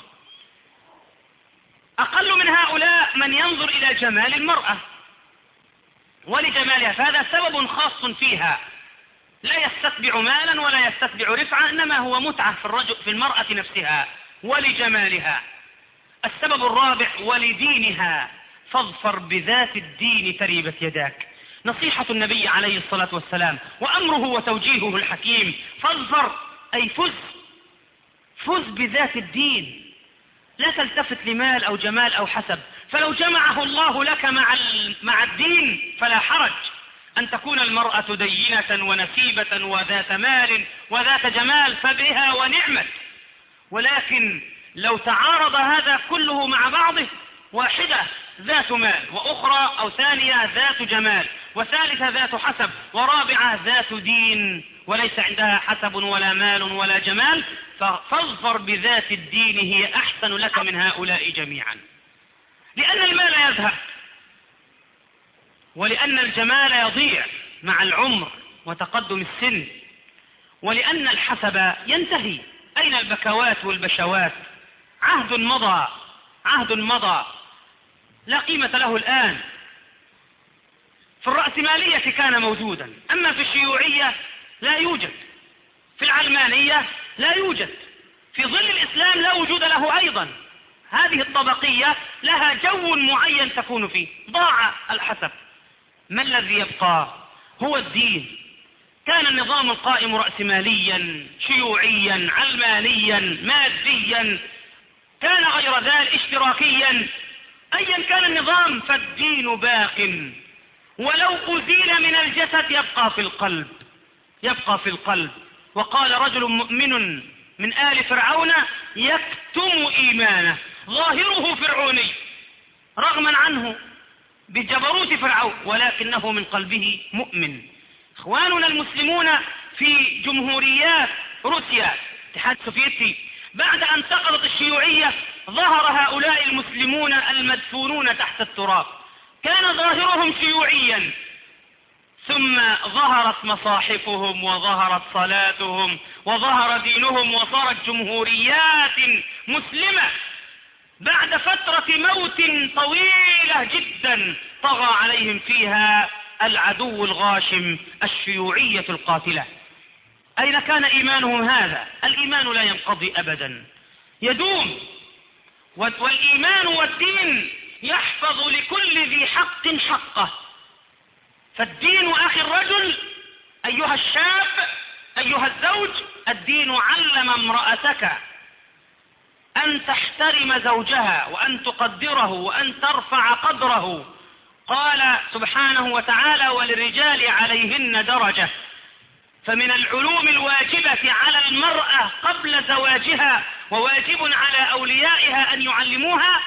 أقل من هؤلاء من ينظر إلى جمال المرأة ولجمالها، فهذا سبب خاص فيها، لا يستتبع مالا ولا يستتبع رفعة، إنما هو متعة في الرجل في المرأة نفسها ولجمالها. السبب الرابع ولدينها، فاظفر بذات الدين تربت يداك، نصيحة النبي عليه الصلاة والسلام وأمره وتوجيهه الحكيم، فاظفر أي فز، فز بذات الدين، لا تلتفت لمال أو جمال أو حسب، فلو جمعه الله لك مع مع الدين فلا حرج أن تكون المرأة دينة ونسيبة وذات مال وذات جمال فبها ونعمت، ولكن لو تعارض هذا كله مع بعضه، واحدة ذات مال وأخرى أو ثانية ذات جمال وثالثة ذات حسب ورابعة ذات دين وليس عندها حسب ولا مال ولا جمال، فاظفر بذات الدين هي أحسن لك من هؤلاء جميعا، لأن المال يذهب ولأن الجمال يضيع مع العمر وتقدم السن، ولأن الحسب ينتهي. أين البكوات والبشوات؟ عهد مضى، عهد مضى لا قيمة له الآن. في الرأسمالية كان موجودا، أما في الشيوعية لا يوجد، في العلمانية لا يوجد، في ظل الإسلام لا وجود له أيضا. هذه الطبقية لها جو معين تكون فيه، ضاع الحسب. ما الذي يبقى؟ هو الدين. كان النظام القائم رأسماليا شيوعيا علمانيا ماديا، كان غير ذلك اشتراكيا، أيا كان النظام فالدين باق، ولو أزيل من الجسد يبقى في القلب، يبقى في القلب. وقال رجل مؤمن من آل فرعون يكتم إيمانه، ظاهره فرعوني رغما عنه بجبروت فرعون ولكنه من قلبه مؤمن. إخواننا المسلمون في جمهوريات روسيا الاتحاد السوفيتي بعد أن سقطت الشيوعية ظهر هؤلاء المسلمون المدفونون تحت التراب، كان ظاهرهم شيوعيا، ثم ظهرت مصاحفهم وظهرت صلاتهم وظهر دينهم وصارت جمهوريات مسلمة بعد فترة موت طويلة جدا طغى عليهم فيها العدو الغاشم الشيوعية القاتلة. أين كان إيمانهم هذا؟ الإيمان لا ينقضي أبدا، يدوم، والإيمان والدين يحفظ لكل ذي حق حقه. فالدين أخي الرجل أيها الشاب أيها الزوج، الدين علم امرأتك أن تحترم زوجها وأن تقدره وأن ترفع قدره. قال سبحانه وتعالى وللرجال عليهن درجة، فمن العلوم الواجبة على المرأة قبل زواجها وواجب على أوليائها أن يعلموها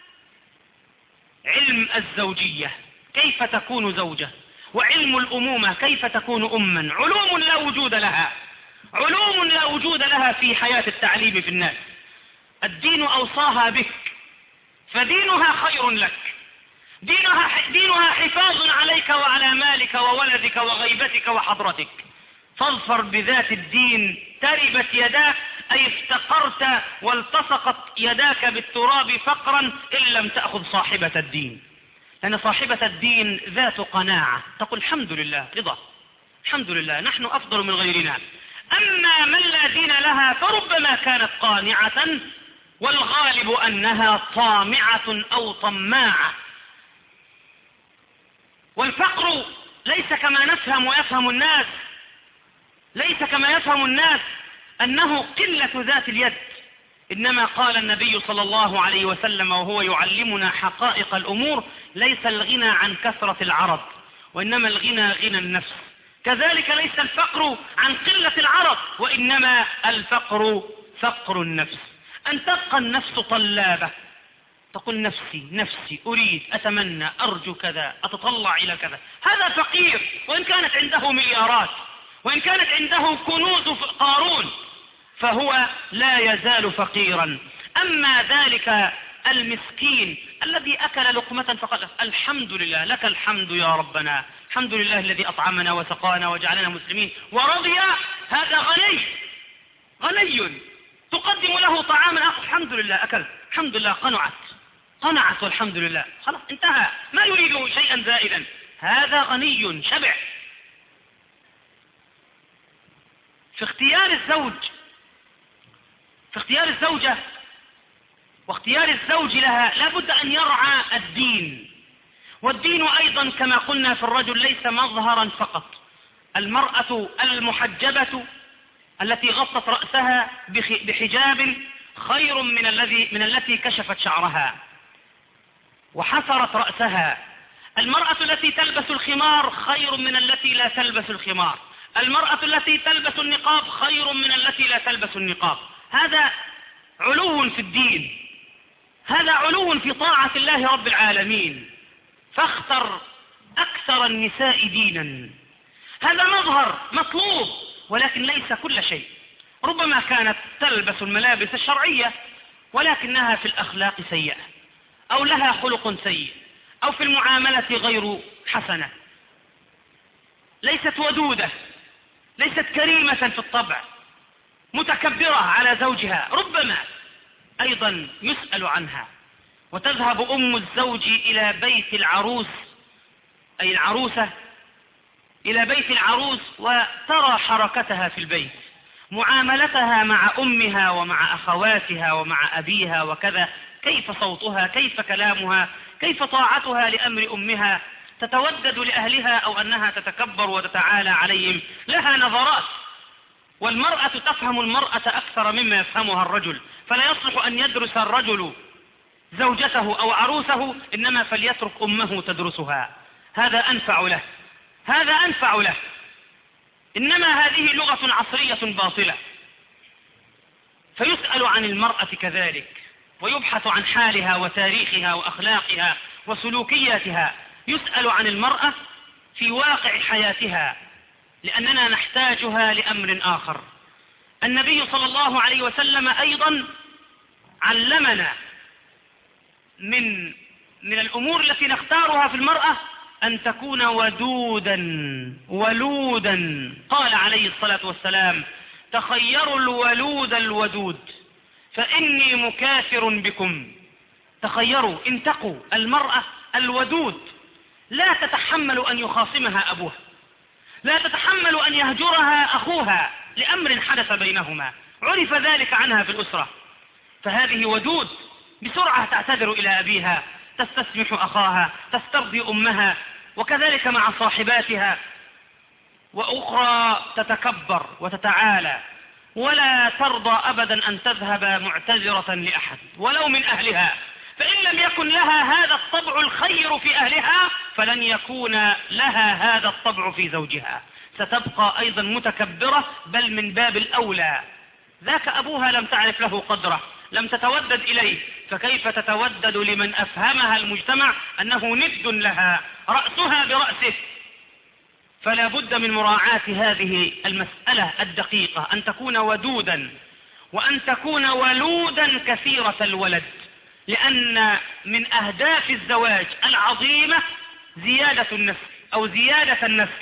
علم الزوجية، كيف تكون زوجة، وعلم الأمومة كيف تكون أما، علوم لا وجود لها، علوم لا وجود لها في حياة التعليم في الناس. الدين أوصاها بك فدينها خير لك، دينها, دينها حفاظ عليك وعلى مالك وولدك وغيبتك وحضرتك. فاظفر بذات الدين تربت يداك، أي افتقرت والتصقت يداك بالتراب فقرا إن لم تأخذ صاحبة الدين، لأن صاحبة الدين ذات قناعة تقول الحمد لله، رضا، الحمد لله نحن أفضل من غيرنا. أما من لا دين لها فربما كانت قانعة، والغالب أنها طامعة أو طماعة. والفقر ليس كما نفهم ويفهم الناس، ليس كما يفهم الناس أنه قلة ذات اليد، إنما قال النبي صلى الله عليه وسلم وهو يعلمنا حقائق الأمور: ليس الغنى عن كثرة العرض، وإنما الغنى غنى النفس. كذلك ليس الفقر عن قلة العرض، وإنما الفقر فقر النفس، أن تبقى النفس طلابة، تقول نفسي نفسي أريد أتمنى أرجو كذا أتطلع إلى كذا. هذا فقير وإن كانت عنده مليارات، وإن كانت عنده كنوز قارون، فهو لا يزال فقيرا. أما ذلك المسكين الذي أكل لقمة فقال الحمد لله لك الحمد يا ربنا، الحمد لله الذي أطعمنا وسقانا وجعلنا مسلمين، ورضي، هذا غني غني تقدم له طعاما آخر، الحمد لله أكل، الحمد لله قنعت قنعت والحمد لله، خلاص انتهى، ما يريد شيئا زائدا، هذا غني شبع. في اختيار الزوج، في اختيار الزوجة واختيار الزوج لها لابد أن يرعى الدين، والدين أيضا كما قلنا في الرجل ليس مظهرا فقط. المرأة المحجبة التي غطت رأسها بحجاب خير من الذي من التي كشفت شعرها وحصرت رأسها. المرأة التي تلبس الخمار خير من التي لا تلبس الخمار. المرأة التي تلبس النقاب خير من التي لا تلبس النقاب. هذا علو في الدين، هذا علو في طاعة الله رب العالمين. فاختر أكثر النساء دينا، هذا مظهر مطلوب ولكن ليس كل شيء. ربما كانت تلبس الملابس الشرعية ولكنها في الأخلاق سيئة، أو لها خلق سيء، أو في المعاملة غير حسنة، ليست ودودة، ليست كريمة في الطبع، متكبرة على زوجها، ربما أيضا يسأل عنها. وتذهب أم الزوج إلى بيت العروس، أي العروسة، إلى بيت العروس وترى حركتها في البيت، معاملتها مع أمها ومع أخواتها ومع أبيها وكذا، كيف صوتها، كيف كلامها، كيف طاعتها لأمر أمها، تتودد لأهلها أو أنها تتكبر وتتعالى عليهم، لها نظرات. والمرأة تفهم المرأة أكثر مما يفهمها الرجل، فلا يصلح أن يدرس الرجل زوجته أو عروسه، إنما فليترك أمه تدرسها، هذا أنفع له، هذا أنفع له. إنما هذه لغة عصرية باطلة. فيسأل عن المرأة كذلك، ويبحث عن حالها وتاريخها وأخلاقها وسلوكياتها. يسأل عن المرأة في واقع حياتها، لأننا نحتاجها لأمر آخر. النبي صلى الله عليه وسلم أيضا علمنا من من الأمور التي نختارها في المرأة أن تكون ودودا ولودا. قال عليه الصلاة والسلام: تخيروا الولود الودود فإني مكاثر بكم. تخيروا، انتقوا المرأة الودود، لا تتحمل أن يخاصمها أبوها، لا تتحمل أن يهجرها أخوها لأمر حدث بينهما، عرف ذلك عنها في الأسرة، فهذه ودود، بسرعة تعتذر إلى أبيها، تستسمح أخاها، تسترضي أمها، وكذلك مع صاحباتها. وأخرى تتكبر وتتعالى ولا ترضى أبدا أن تذهب معتذرة لأحد ولو من أهلها، فإن لم يكن لها هذا الطبع الخير في أهلها فلن يكون لها هذا الطبع في زوجها، ستبقى أيضا متكبرة، بل من باب الأولى. ذاك أبوها لم تعرف له قدره، لم تتودد إليه، فكيف تتودد لمن أفهمها المجتمع أنه ند لها، رأسها برأسه؟ فلا بد من مراعاة هذه المسألة الدقيقة، أن تكون ودودا وأن تكون ولودا كثيرة الولد، لأن من أهداف الزواج العظيمة زيادة النسل أو زيادة النسل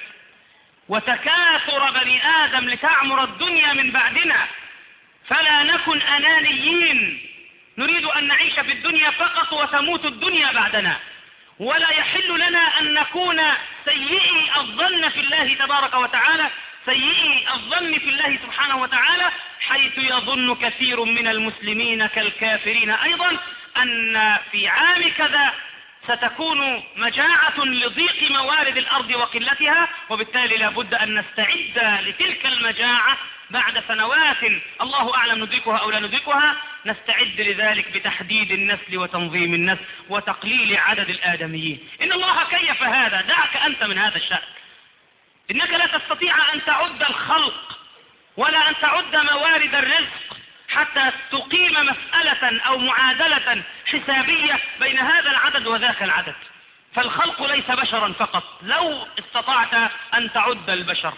وتكاثر بني آدم لتعمر الدنيا من بعدنا. فلا نكن أنانيين نريد أن نعيش في الدنيا فقط وتموت الدنيا بعدنا، ولا يحل لنا أن نكون سيئي الظن في الله تبارك وتعالى، سيئي الظن في الله سبحانه وتعالى، حيث يظن كثير من المسلمين كالكافرين أيضا أن في عام كذا ستكون مجاعة لضيق موارد الأرض وقلتها، وبالتالي لا بد أن نستعد لتلك المجاعة بعد سنوات الله أعلم ندركها أو لا ندركها. نستعد لذلك بتحديد النسل وتنظيم النسل وتقليل عدد الآدميين. إن الله كيف هذا، دعك أنت من هذا الشأن. إنك لا تستطيع أن تعد الخلق ولا أن تعد موارد الرزق حتى تقيم مسألة أو معادلة حسابية بين هذا العدد وذاك العدد. فالخلق ليس بشرا فقط لو استطعت أن تعد البشر،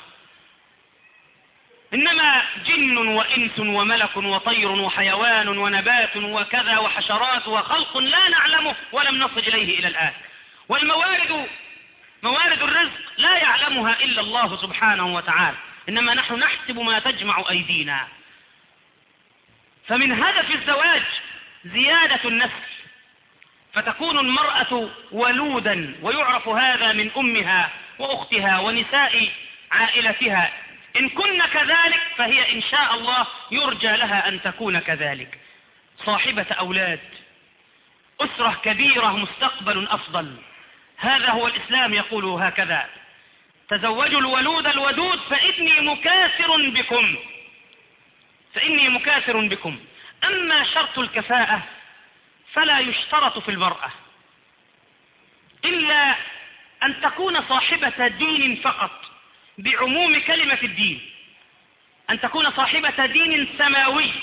إنما جن وإنس وملك وطير وحيوان ونبات وكذا وحشرات وخلق لا نعلمه ولم نصل إليه إلى الآن. والموارد موارد الرزق لا يعلمها إلا الله سبحانه وتعالى، إنما نحن نحسب ما تجمع أيدينا. فمن هدف الزواج زيادة النسل، فتكون المرأة ولودا، ويعرف هذا من أمها وأختها ونساء عائلتها. إن كن كذلك فهي إن شاء الله يرجى لها أن تكون كذلك، صاحبة أولاد، أسرة كبيرة، مستقبل أفضل. هذا هو الإسلام يقول هكذا: تزوجوا الولود الودود فإني مكاثر بكم فإني مكاثر بكم. أما شرط الكفاءة فلا يشترط في المرأة إلا أن تكون صاحبة دين فقط، بعموم كلمة الدين، أن تكون صاحبة دين سماوي،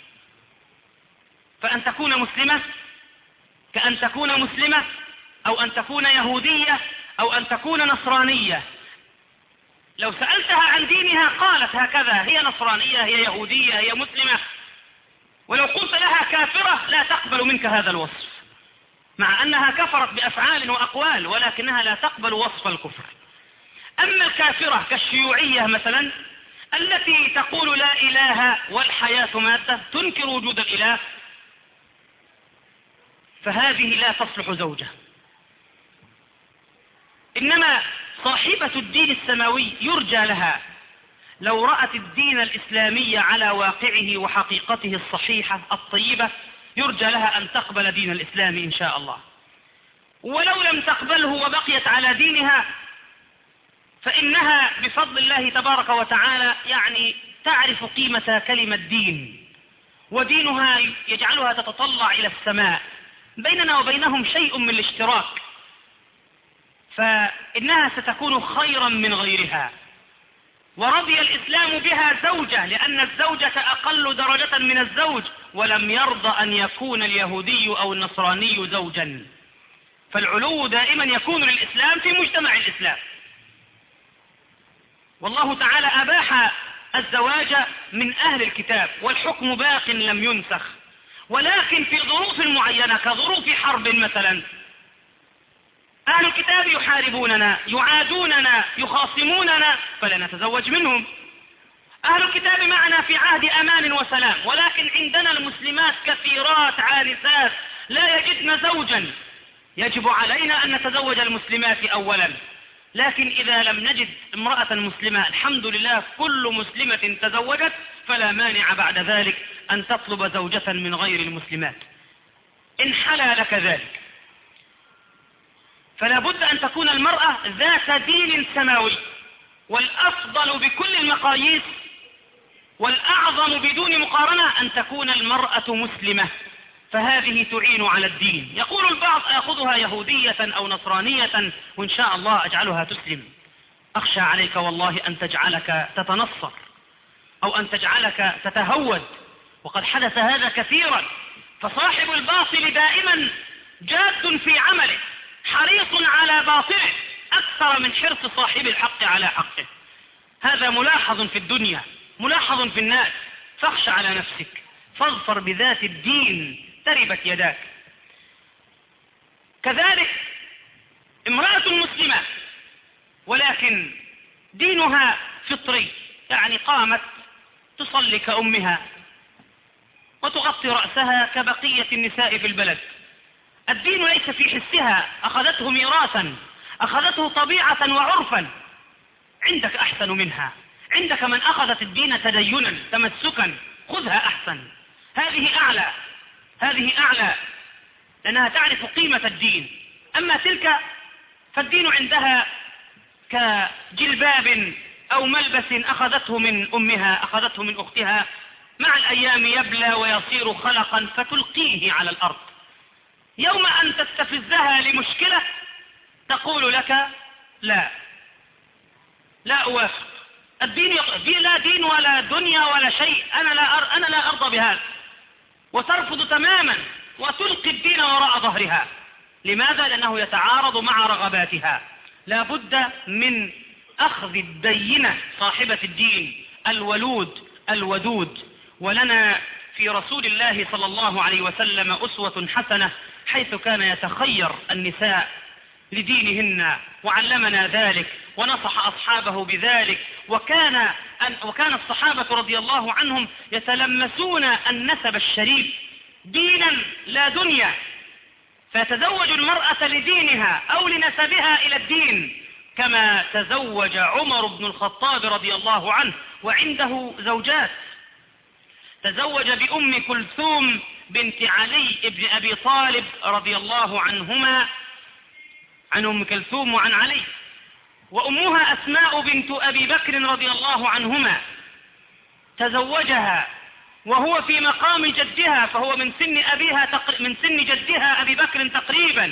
فأن تكون مسلمة كأن تكون مسلمة، أو أن تكون يهودية، أو أن تكون نصرانية. لو سألتها عن دينها قالت هكذا: هي نصرانية، هي يهودية، هي مسلمة. ولو قلت لها كافرة لا تقبل منك هذا الوصف، مع أنها كفرت بأفعال وأقوال، ولكنها لا تقبل وصف الكفر. أما الكافرة كالشيوعية مثلا، التي تقول لا إله والحياة مادة، تنكر وجود الإله، فهذه لا تصلح زوجة. إنما صاحبة الدين السماوي يرجى لها لو رأت الدين الإسلامي على واقعه وحقيقته الصحيحة الطيبة، يرجى لها أن تقبل دين الإسلام إن شاء الله. ولو لم تقبله وبقيت على دينها، فإنها بفضل الله تبارك وتعالى يعني تعرف قيمة كلمة دين، ودينها يجعلها تتطلع إلى السماء. بيننا وبينهم شيء من الاشتراك، فإنها ستكون خيرا من غيرها. ورضي الإسلام بها زوجة، لأن الزوجة أقل درجة من الزوج، ولم يرضى أن يكون اليهودي أو النصراني زوجا. فالعلو دائما يكون للإسلام في مجتمع الإسلام. والله تعالى أباح الزواج من أهل الكتاب، والحكم باق لم ينسخ، ولكن في ظروف معينة كظروف حرب مثلا. أهل الكتاب يحاربوننا، يعادوننا، يخاصموننا، فلا نتزوج منهم. أهل الكتاب معنا في عهد أمان وسلام، ولكن عندنا المسلمات كثيرات عانسات لا يجدن زوجا، يجب علينا أن نتزوج المسلمات أولا. لكن إذا لم نجد امرأة مسلمة، الحمد لله كل مسلمة تزوجت، فلا مانع بعد ذلك أن تطلب زوجة من غير المسلمات إن حلا لك ذلك. فلا بد أن تكون المرأة ذات دين سماوي، والأفضل بكل المقاييس والأعظم بدون مقارنة أن تكون المرأة مسلمة، فهذه تعين على الدين. يقول البعض: أخذها يهودية أو نصرانية وإن شاء الله أجعلها تسلم. أخشى عليك والله أن تجعلك تتنصر، أو أن تجعلك تتهود، وقد حدث هذا كثيرا. فصاحب الباطل دائما جاد في عمله، حريص على باطله أكثر من حرص صاحب الحق على حقه. هذا ملاحظ في الدنيا، ملاحظ في الناس. فاخشى على نفسك، فاظفر بذات الدين تربت يداك. كذلك امرأة مسلمة ولكن دينها فطري، يعني قامت تصلي كأمها وتغطي رأسها كبقية النساء في البلد. الدين ليس في حسها، أخذته ميراثا، أخذته طبيعة وعرفا. عندك أحسن منها، عندك من أخذت الدين تدينا تمسكا، خذها أحسن. هذه أعلى، هذه أعلى لأنها تعرف قيمة الدين. أما تلك فالدين عندها كجلباب أو ملبس أخذته من أمها، أخذته من أختها، مع الأيام يبلى ويصير خلقا فتلقيه على الأرض. يوم أن تستفزها لمشكلة تقول لك: لا لا أوافق، الدين دي لا دين ولا دنيا ولا شيء، أنا لا أر... أنا لا أرضى بهذا، وترفض تماما وتلقي الدين وراء ظهرها. لماذا؟ لأنه يتعارض مع رغباتها. لا بد من أخذ الدينة صاحبة الدين الولود الودود. ولنا في رسول الله صلى الله عليه وسلم أسوة حسنة، حيث كان يتخير النساء لدينهن وعلمنا ذلك ونصح أصحابه بذلك. وكان, أن وكان الصحابة رضي الله عنهم يتلمسون النسب الشريف دينا لا دنيا، فتزوج المرأة لدينها أو لنسبها إلى الدين، كما تزوج عمر بن الخطاب رضي الله عنه وعنده زوجات. تزوج بأم كلثوم بنت علي بن أبي طالب رضي الله عنهما، عن أم كلثوم وعن علي، وأمها أسماء بنت أبي بكر رضي الله عنهما. تزوجها وهو في مقام جدها، فهو من سن أبيها تق... من سن جدها أبي بكر تقريبا،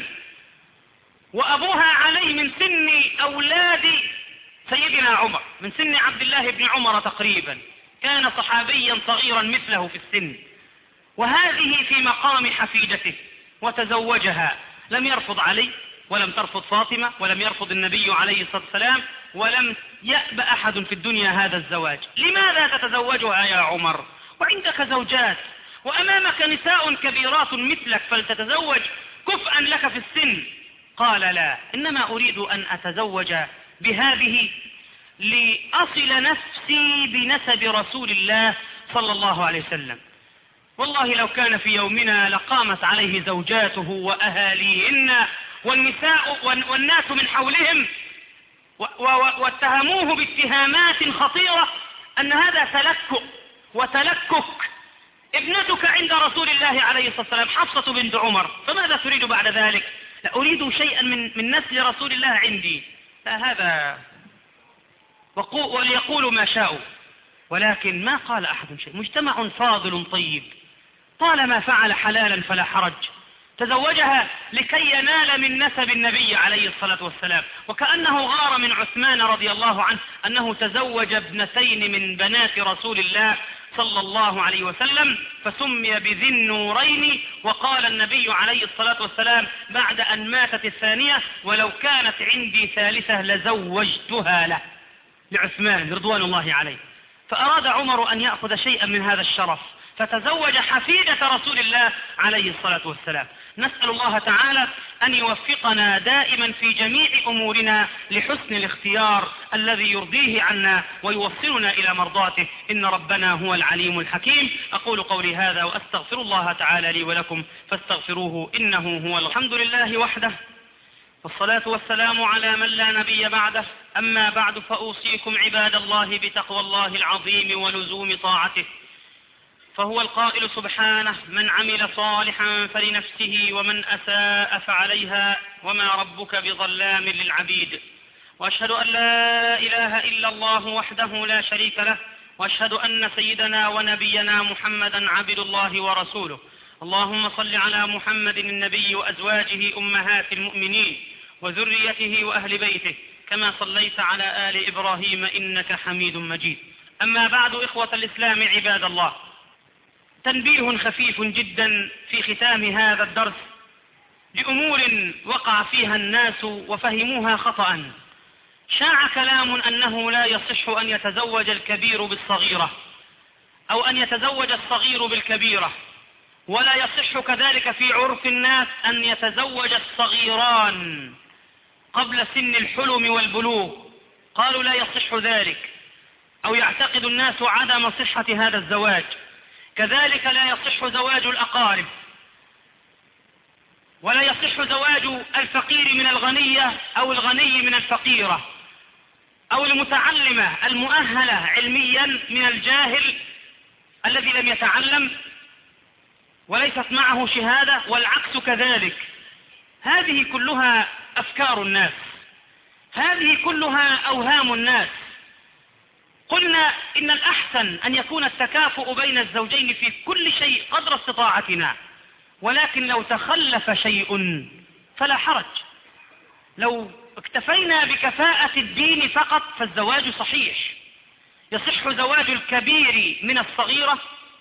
وأبوها علي من سن أولاد سيدنا عمر، من سن عبد الله بن عمر تقريبا، كان صحابيا صغيرا مثله في السن، وهذه في مقام حفيدته وتزوجها. لم يرفض علي ولم ترفض فاطمة ولم يرفض النبي عليه الصلاة والسلام، ولم يأبى أحد في الدنيا هذا الزواج. لماذا تتزوجها يا عمر وعندك زوجات وأمامك نساء كبيرات مثلك فلتتزوج كفءا لك في السن؟ قال لا، إنما أريد أن أتزوج بهذه لأصل نفسي بنسب رسول الله صلى الله عليه وسلم. والله لو كان في يومنا لقامت عليه زوجاته وأهاليهن والنساء والناس من حولهم واتهموه باتهامات خطيرة أن هذا تلكؤ وتلكك. ابنتك عند رسول الله عليه الصلاة والسلام حفصة بنت عمر، فماذا تريد بعد ذلك؟ لا أريد شيئا من, من نسل رسول الله عندي. لا، هذا وليقولوا ما شاءوا، ولكن ما قال أحد شيء. مجتمع فاضل طيب، طالما فعل حلالا فلا حرج. تزوجها لكي ينال من نسب النبي عليه الصلاة والسلام، وكأنه غار من عثمان رضي الله عنه أنه تزوج ابنتين من بنات رسول الله صلى الله عليه وسلم، فسمي بذي النورين. وقال النبي عليه الصلاة والسلام بعد أن ماتت الثانية: ولو كانت عندي ثالثة لزوجتها له، لعثمان رضوان الله عليه. فأراد عمر أن يأخذ شيئا من هذا الشرف، فتزوج حفيدة رسول الله عليه الصلاة والسلام. نسأل الله تعالى أن يوفقنا دائما في جميع أمورنا لحسن الاختيار الذي يرضيه عنا ويوصلنا إلى مرضاته، إن ربنا هو العليم الحكيم. أقول قولي هذا وأستغفر الله تعالى لي ولكم فاستغفروه إنه هو. الحمد لله وحده، والصلاة والسلام على من لا نبي بعده. أما بعد، فأوصيكم عباد الله بتقوى الله العظيم ولزوم طاعته، فهو القائل سبحانه: من عمل صالحا فلنفسه ومن أساء فعليها وما ربك بظلام للعبيد. وأشهد أن لا إله إلا الله وحده لا شريك له، وأشهد أن سيدنا ونبينا محمدا عبد الله ورسوله. اللهم صل على محمد النبي وأزواجه أمهات المؤمنين وذريته وأهل بيته، كما صليت على آل إبراهيم إنك حميد مجيد. أما بعد، إخوة الإسلام عباد الله، تنبيه خفيف جدا في ختام هذا الدرس لأمور وقع فيها الناس وفهموها خطأ. شاع كلام أنه لا يصح أن يتزوج الكبير بالصغيرة، أو أن يتزوج الصغير بالكبيرة، ولا يصح كذلك في عرف الناس أن يتزوج الصغيران قبل سن الحلم والبلوغ. قالوا لا يصح ذلك، أو يعتقد الناس عدم صحة هذا الزواج. كذلك لا يصح زواج الأقارب، ولا يصح زواج الفقير من الغنية أو الغني من الفقيرة، أو المتعلمة المؤهلة علميا من الجاهل الذي لم يتعلم وليست معه شهادة، والعكس كذلك. هذه كلها أفكار الناس، هذه كلها أوهام الناس. قلنا إن الأحسن أن يكون التكافؤ بين الزوجين في كل شيء قدر استطاعتنا، ولكن لو تخلف شيء فلا حرج. لو اكتفينا بكفاءة الدين فقط فالزواج صحيح، يصح زواج الكبير من الصغيرة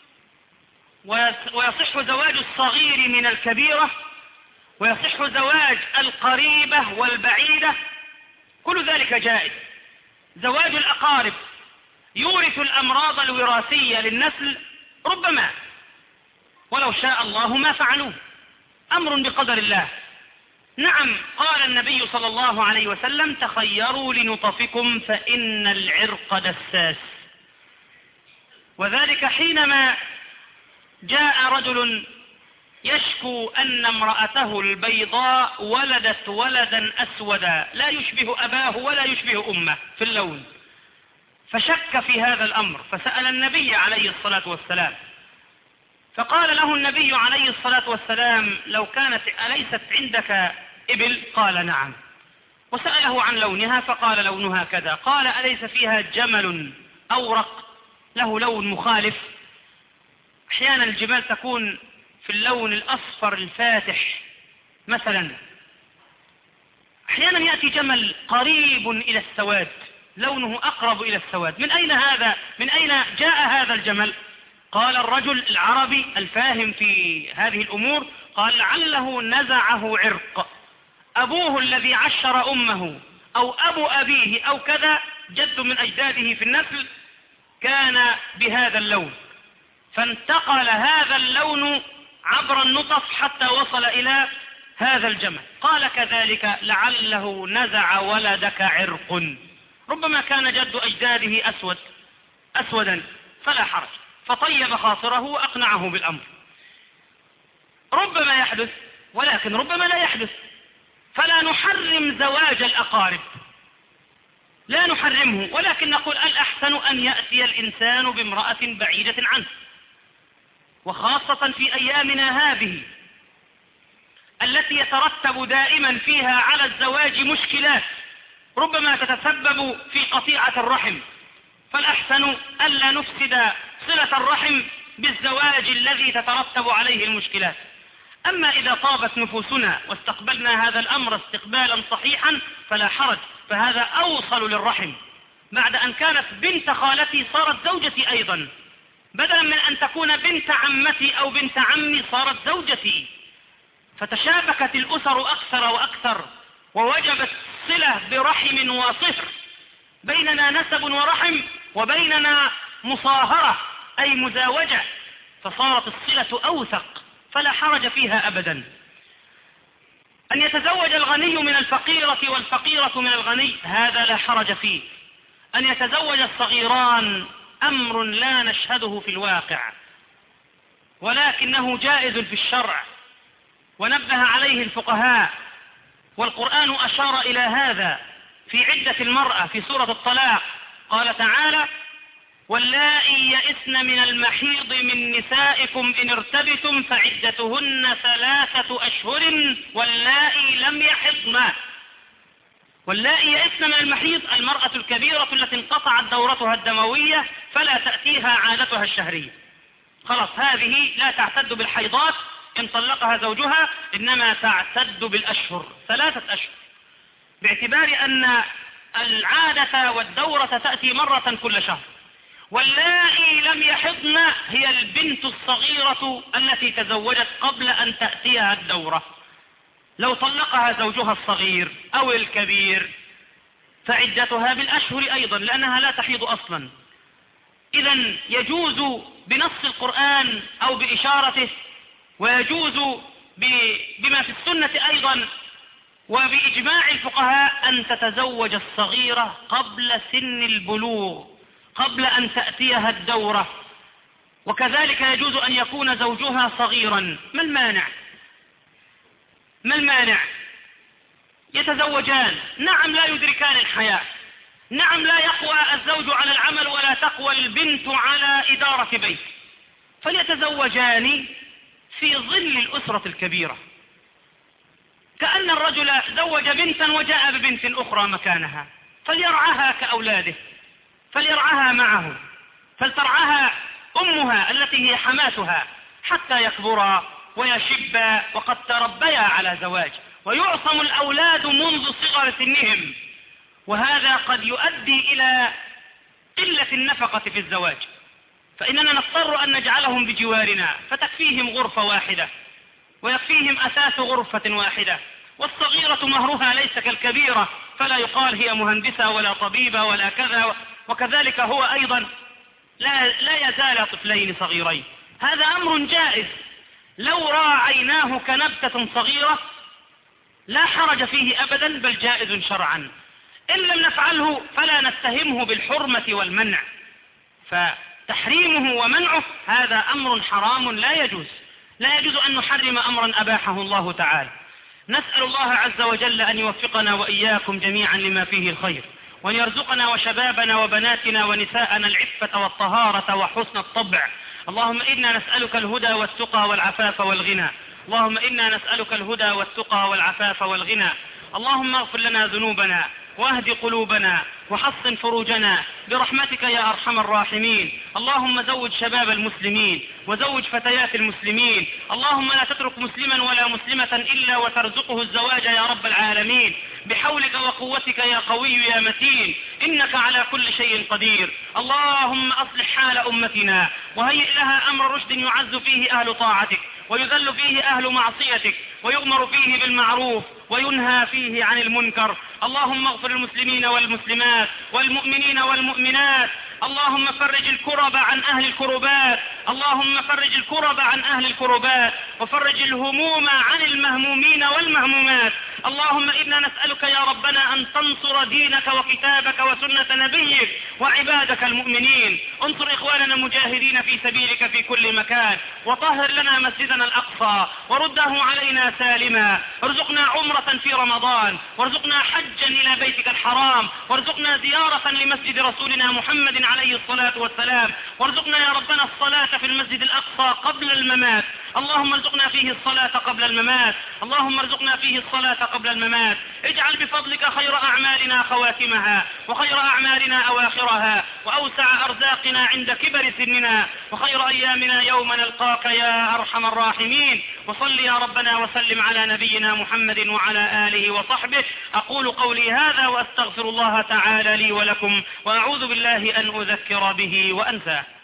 ويصح زواج الصغير من الكبيرة ويصح زواج القريبة والبعيدة، كل ذلك جائز. زواج الأقارب يورث الأمراض الوراثية للنسل ربما، ولو شاء الله ما فعلوه، أمر بقدر الله. نعم، قال النبي صلى الله عليه وسلم: تخيروا لنطفكم فإن العرق دساس. وذلك حينما جاء رجل يشكو أن امرأته البيضاء ولدت ولدا أسودا لا يشبه أباه ولا يشبه أمه في اللون، فشك في هذا الأمر فسأل النبي عليه الصلاة والسلام، فقال له النبي عليه الصلاة والسلام: لو كانت أليست عندك إبل؟ قال: نعم. وسأله عن لونها فقال: لونها كذا. قال: أليس فيها جمل أورق له لون مخالف؟ أحيانا الجمال تكون في اللون الأصفر الفاتح مثلا، أحيانا يأتي جمل قريب إلى السواد، لونه أقرب إلى السواد. من أين هذا؟ من أين جاء هذا الجمل؟ قال الرجل العربي الفاهم في هذه الأمور، قال: لعله نزعه عرق، أبوه الذي عشر أمه أو أبو أبيه أو كذا، جد من أجداده في النسل كان بهذا اللون، فانتقل هذا اللون عبر النطف حتى وصل إلى هذا الجمل. قال: كذلك لعله نزع ولدك عرق، ربما كان جد أجداده أسود أسودا، فلا حرج. فطيب خاطره وأقنعه بالأمر. ربما يحدث ولكن ربما لا يحدث، فلا نحرم زواج الأقارب، لا نحرمه، ولكن نقول الأحسن أن يأتي الإنسان بامرأة بعيدة عنه، وخاصة في أيامنا هذه التي يترتب دائما فيها على الزواج مشكلات ربما تتسبب في قطيعة الرحم، فالأحسن ألا نفسد صلة الرحم بالزواج الذي تترتب عليه المشكلات. أما إذا طابت نفوسنا واستقبلنا هذا الأمر استقبالا صحيحا فلا حرج، فهذا أوصل للرحم. بعد أن كانت بنت خالتي صارت زوجتي أيضا، بدلا من أن تكون بنت عمتي أو بنت عمي صارت زوجتي، فتشابكت الأسر أكثر وأكثر، ووجبت صلة برحم وصهر، بيننا نسب ورحم وبيننا مصاهرة أي مزاوجة، فصارت الصلة أوثق، فلا حرج فيها أبدا. أن يتزوج الغني من الفقيرة والفقيرة من الغني هذا لا حرج فيه. أن يتزوج الصغيران أمر لا نشهده في الواقع، ولكنه جائز في الشرع ونبه عليه الفقهاء، والقرآن أشار إلى هذا في عدة المرأة في سورة الطلاق. قال تعالى: واللائي يئسن من المحيض من نسائكم إن ارتبتم فعدتهن ثلاثة أشهر واللائي لم يحضن. واللائي يئسن من المحيض المرأة الكبيرة التي انقطعت دورتها الدموية فلا تأتيها عادتها الشهرية، خلاص هذه لا تعتد بالحيضات إن طلقها زوجها، إنما تعتد بالأشهر، ثلاثة أشهر، باعتبار أن العادة والدورة تأتي مرة كل شهر. واللائي لم يحضن هي البنت الصغيرة التي تزوجت قبل أن تأتيها الدورة، لو طلقها زوجها الصغير أو الكبير فعدتها بالأشهر أيضا لأنها لا تحيض أصلا. إذن يجوز بنص القرآن أو بإشارته، ويجوز بما في السنة أيضا وبإجماع الفقهاء أن تتزوج الصغيرة قبل سن البلوغ، قبل أن تأتيها الدورة، وكذلك يجوز أن يكون زوجها صغيرا. ما المانع؟ ما المانع؟ يتزوجان، نعم لا يدركان الحياة، نعم لا يقوى الزوج على العمل ولا تقوى البنت على إدارة بيت، فليتزوجان في ظل الأسرة الكبيرة، كأن الرجل زوج بنتا وجاء ببنت أخرى مكانها، فليرعاها كأولاده، فليرعاها معه، فلترعاها أمها التي هي حماتها حتى يكبرا ويشبا وقد تربيا على زواج، ويعصم الأولاد منذ صغر سنهم، وهذا قد يؤدي إلى قلة النفقة في الزواج، فإننا نضطر أن نجعلهم بجوارنا فتكفيهم غرفة واحدة ويكفيهم أثاث غرفة واحدة، والصغيرة مهرها ليس كالكبيرة، فلا يقال هي مهندسة ولا طبيبة ولا كذا، وكذلك هو أيضا لا, لا يزال طفلين صغيرين. هذا أمر جائز لو راعيناه كنبتة صغيرة لا حرج فيه أبدا، بل جائز شرعا. إن لم نفعله فلا نتهمه بالحرمة والمنع، فتحريمه ومنعه هذا أمر حرام لا يجوز. لا يجوز أن نحرم أمرا أباحه الله تعالى. نسأل الله عز وجل أن يوفقنا وإياكم جميعا لما فيه الخير، وأن يرزقنا وشبابنا وبناتنا ونساءنا العفة والطهارة وحسن الطبع. اللهم إنا نسألك الهدى والتقى والعفاف والغنى. اللهم إنا نسألك الهدى والتقى والعفاف والغنى. اللهم اغفر لنا ذنوبنا واهد قلوبنا وحصن فروجنا برحمتك يا أرحم الراحمين. اللهم زوج شباب المسلمين وزوج فتيات المسلمين. اللهم لا تترك مسلما ولا مسلمة إلا وترزقه الزواج يا رب العالمين، بحولك وقوتك يا قوي يا متين، إنك على كل شيء قدير. اللهم أصلح حال أمتنا وهيئ لها أمر رشد يعز فيه أهل طاعتك ويذل فيه أهل معصيتك ويؤمر فيه بالمعروف وينهى فيه عن المنكر. اللهم اغفر المسلمين والمسلمات والمؤمنين والمؤمنات. اللهم فرج الكرب عن أهل الكربات. اللهم فرج الكرب عن أهل الكربات وفرج الهموم عن المهمومين والمهمومات. اللهم إنا نسألك يا ربنا أن تنصر دينك وكتابك وسنة نبيك وعبادك المؤمنين. انصر إخواننا المجاهدين في سبيلك في كل مكان، وطهر لنا مسجدنا الأقصى ورده علينا سالما. ارزقنا عمرة في رمضان، وارزقنا حجا إلى بيتك الحرام، وارزقنا زيارة لمسجد رسولنا محمد عليه الصلاة والسلام، وارزقنا يا ربنا الصلاة في المسجد الأقصى قبل الممات. اللهم ارزقنا فيه الصلاة قبل الممات. اللهم ارزقنا فيه الصلاة قبل الممات. اجعل بفضلك خير أعمالنا خواتمها، وخير أعمالنا أواخرها، وأوسع أرزاقنا عند كبر سننا، وخير أيامنا يوم نلقاك يا أرحم الراحمين. وصل يا ربنا وسلم على نبينا محمد وعلى آله وصحبه. أقول قولي هذا وأستغفر الله تعالى لي ولكم، وأعوذ بالله أن أذكر به وأنساه.